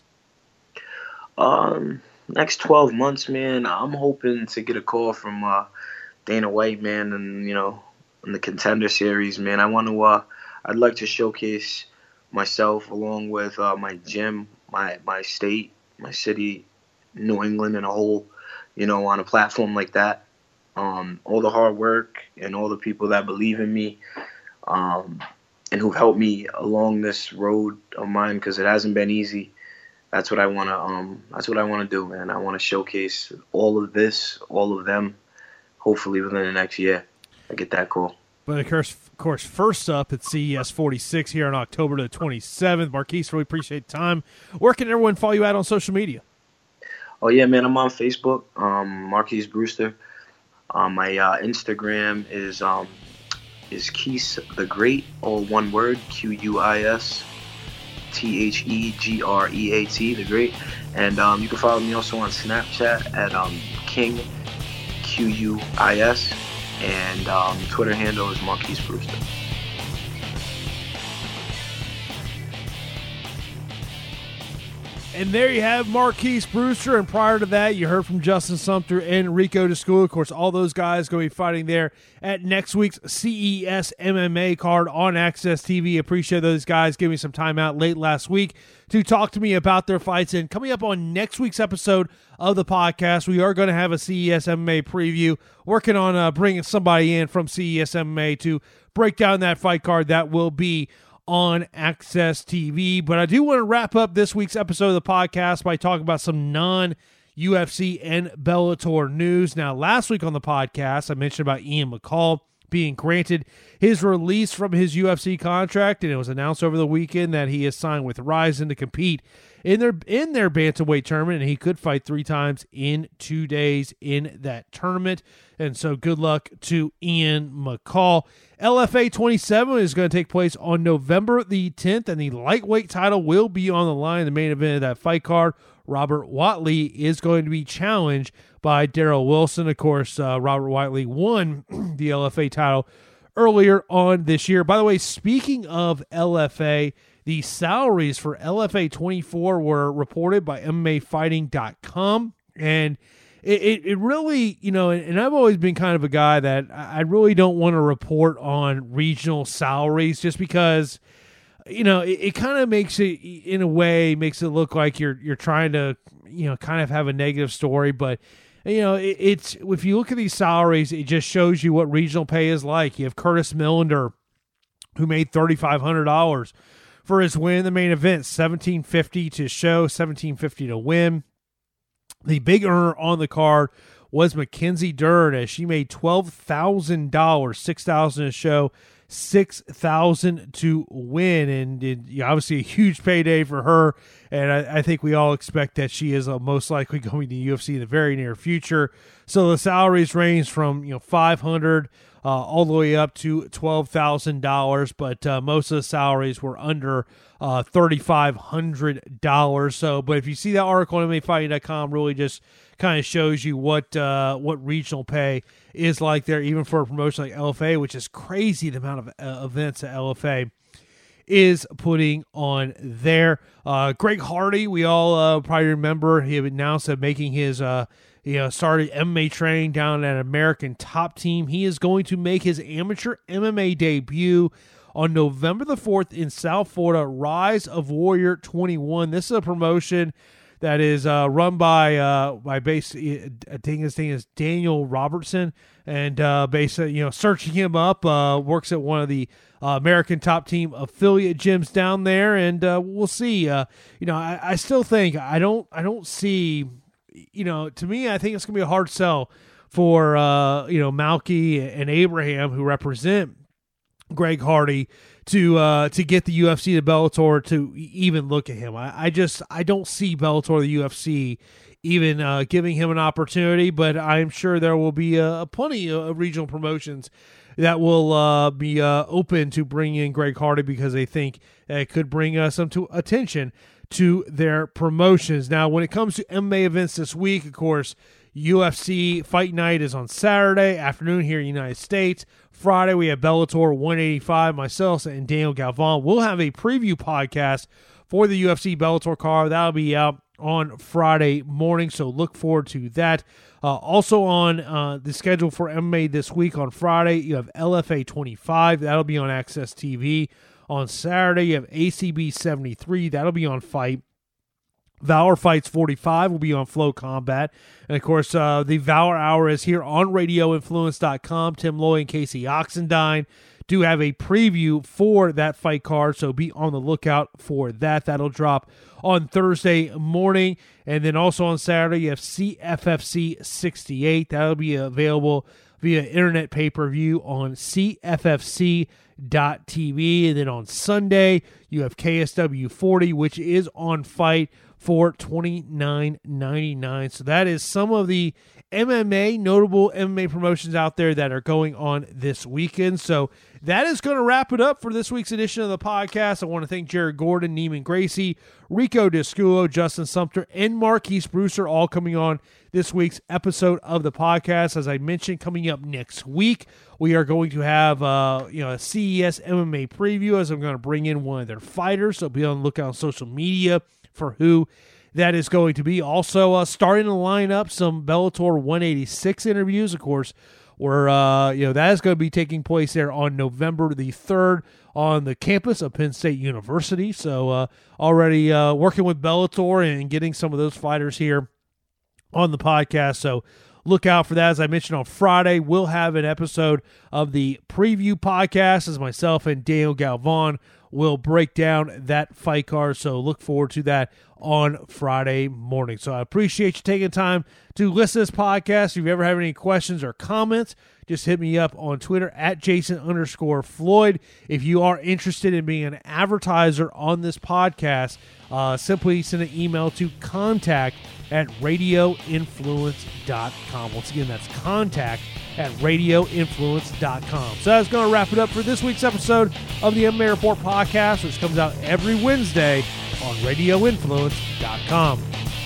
Next 12 months, man, I'm hoping to get a call from Dana White, man, and, you know, in the Contender Series, man. I'd like to showcase myself along with my gym, my state, my city, New England in a whole, you know, on a platform like that. All the hard work and all the people that believe in me, and who helped me along this road of mine, because it hasn't been easy. That's what I want to do, man. I want to showcase all of them, hopefully within the next year. I get that call. But of course, first up at CES 46 here on October the 27th. Marquise, really appreciate the time. Where can everyone follow you at on social media? Oh yeah, man, I'm on Facebook, Marquise Brewster. My Instagram is Keith the Great, all one word, QUIS THEGREAT, the Great. And you can follow me also on Snapchat at King QUIS, and Twitter handle is Marquise Brewster. And there you have Marquise Brewster, and prior to that, you heard from Justin Sumter and Rico DeSchool. Of course, all those guys going to be fighting there at next week's CES MMA card on Access TV. Appreciate those guys giving me some time out late last week to talk to me about their fights. And coming up on next week's episode of the podcast, we are going to have a CES MMA preview, working on bringing somebody in from CES MMA to break down that fight card. That will be on Access TV. But I do want to wrap up this week's episode of the podcast by talking about some non-UFC and Bellator news. Now, last week on the podcast, I mentioned about Ian McCall being granted his release from his UFC contract, and it was announced over the weekend that he has signed with Rizin to compete in their bantamweight tournament, and he could fight 3 times in 2 days in that tournament. And so good luck to Ian McCall. LFA 27 is going to take place on November the 10th, and the lightweight title will be on the line in the main event of that fight card. Robert Watley is going to be challenged by Darrell Wilson. Of course, Robert Watley won the LFA title earlier on this year. By the way, speaking of LFA, the salaries for LFA 24 were reported by MMAfighting.com, and it really, and I've always been kind of a guy that I really don't want to report on regional salaries just because, it kind of makes it, in a way, makes it look like you're trying to, kind of have a negative story. But, it's if you look at these salaries, it just shows you what regional pay is like. You have Curtis Millender, who made $3,500 for his win in the main event, $1,750 to show, $1,750 to win. The big earner on the card was Mackenzie Dern, as she made $12,000, $6,000 to show, $6,000 to win, and obviously a huge payday for her. And I think we all expect that she is most likely going to UFC in the very near future. So the salaries range from $500 all the way up to $12,000, but most of the salaries were under $3,500. So, but if you see that article on MMAfighting.com, really just kind of shows you what regional pay is like there, even for a promotion like LFA, which is crazy the amount of events that LFA is putting on there. Greg Hardy, we all probably remember, he announced that making his started MMA training down at American Top Team. He is going to make his amateur MMA debut on November the 4th in South Florida, Rise of Warrior 21. This is a promotion that is run by I think his name is Daniel Robertson, and basically, searching him up, works at one of the American Top Team affiliate gyms down there, and we'll see. I still think I don't see. To me, I think it's going to be a hard sell for, Malky and Abraham, who represent Greg Hardy, to get the UFC to Bellator to even look at him. I don't see Bellator or the UFC even giving him an opportunity, but I'm sure there will be plenty of regional promotions that will be open to bring in Greg Hardy because they think it could bring some attention to their promotions. Now, when it comes to MMA events this week, of course, UFC Fight Night is on Saturday afternoon here in the United States. Friday, we have Bellator 185. Myself and Daniel Galvan will have a preview podcast for the UFC Bellator card. That'll be out on Friday morning, so look forward to that. Also on the schedule for MMA this week on Friday, you have LFA 25. That'll be on Access TV. On Saturday, you have ACB 73. That'll be on Fight. Valor Fights 45 will be on Flow Combat. And, of course, the Valor Hour is here on RadioInfluence.com. Tim Loy and Casey Oxendine do have a preview for that fight card, so be on the lookout for that. That'll drop on Thursday morning. And then also on Saturday, you have CFFC 68. That'll be available via internet pay-per-view on CFFC.TV. And then on Sunday, you have KSW 40, which is on Fight for $29.99. So that is some of the notable MMA promotions out there that are going on this weekend. So that is going to wrap it up for this week's edition of the podcast. I want to thank Jared Gordon, Neiman Gracie, Rico Disculo, Justin Sumter, and Marquise Brewster, all coming on this week's episode of the podcast. As I mentioned, coming up next week, we are going to have a CES MMA preview, as I'm going to bring in one of their fighters. So be on the lookout on social media for who that is going to be. Also, starting to line up some Bellator 186 interviews. Of course, that is going to be taking place there on November the 3rd on the campus of Penn State University. So already working with Bellator and getting some of those fighters here on the podcast. So look out for that. As I mentioned, on Friday, we'll have an episode of the preview podcast as myself and Daniel Galvan will break down that fight card. So look forward to that on Friday morning. So I appreciate you taking time to listen to this podcast. If you ever have any questions or comments, just hit me up on Twitter at Jason_Floyd. If you are interested in being an advertiser on this podcast, simply send an email to contact@radioinfluence.com. Once again, that's contact@radioinfluence.com. So that's going to wrap it up for this week's episode of the MMA Report podcast, which comes out every Wednesday on radioinfluence.com.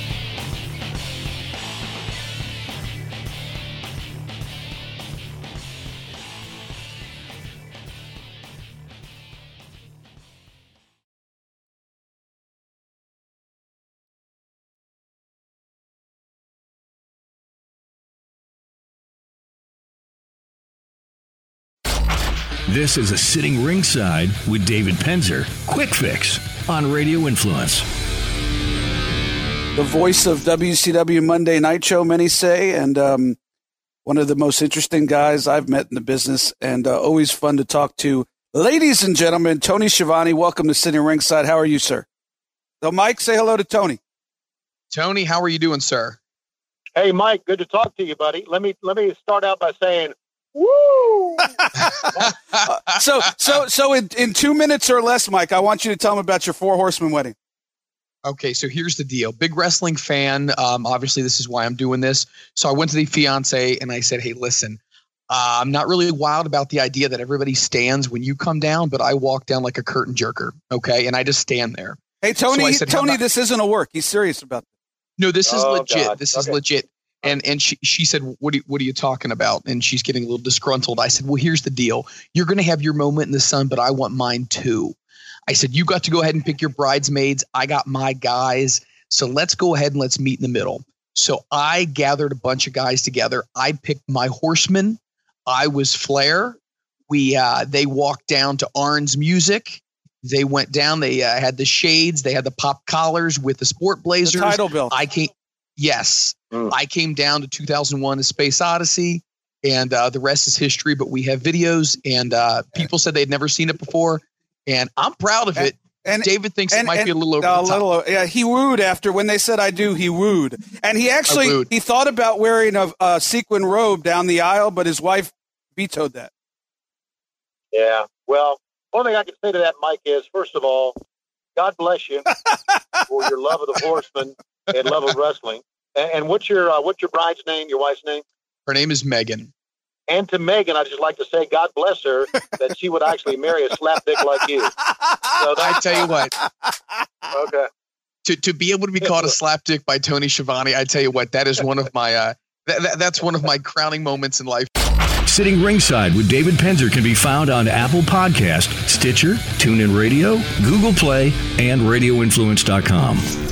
This is a Sitting Ringside with David Penzer. Quick Fix on Radio Influence. The voice of WCW Monday Night Show, many say, and one of the most interesting guys I've met in the business, and always fun to talk to. Ladies and gentlemen, Tony Schiavone, welcome to Sitting Ringside. How are you, sir? So, Mike, say hello to Tony. Tony, how are you doing, sir? Hey, Mike, good to talk to you, buddy. Let me start out by saying, woo! So in 2 minutes or less, Mike, I want you to tell them about your Four Horsemen wedding. Okay, so here's the deal. Big wrestling fan. Obviously, this is why I'm doing this. So I went to the fiance and I said, hey, listen, I'm not really wild about the idea that everybody stands when you come down, but I walk down like a curtain jerker, okay? And I just stand there. Hey, Tony, so said, Tony, this isn't a work. He's serious about this. No, this is legit. God. This is legit. And she said, what are you talking about? And she's getting a little disgruntled. I said, well, here's the deal. You're going to have your moment in the sun, but I want mine too. I said, you got to go ahead and pick your bridesmaids. I got my guys. So let's go ahead and let's meet in the middle. So I gathered a bunch of guys together. I picked my horsemen. I was Flair. They walked down to Arn's Music. They went down. They had the shades. They had the pop collars with the sport blazers. The title belt. Yes. I came down to 2001: A Space Odyssey, and the rest is history. But we have videos, and people said they'd never seen it before, and I'm proud of it. And David thinks it might be a little over the top. Yeah, he wooed after when they said I do. He wooed, and he actually he thought about wearing a sequin robe down the aisle, but his wife vetoed that. Yeah. Well, one thing I can say to that, Mike, is first of all, God bless you for your love of the horseman and love of wrestling. And what's your bride's name, your wife's name? Her name is Megan. And to Megan, I'd just like to say, God bless her, that she would actually marry a slapdick like you. So I tell you what. Okay. To be able to be called a slapdick by Tony Schiavone, I tell you what, that is one of my that's one of my crowning moments in life. Sitting Ringside with David Penzer can be found on Apple Podcast, Stitcher, TuneIn Radio, Google Play, and RadioInfluence.com.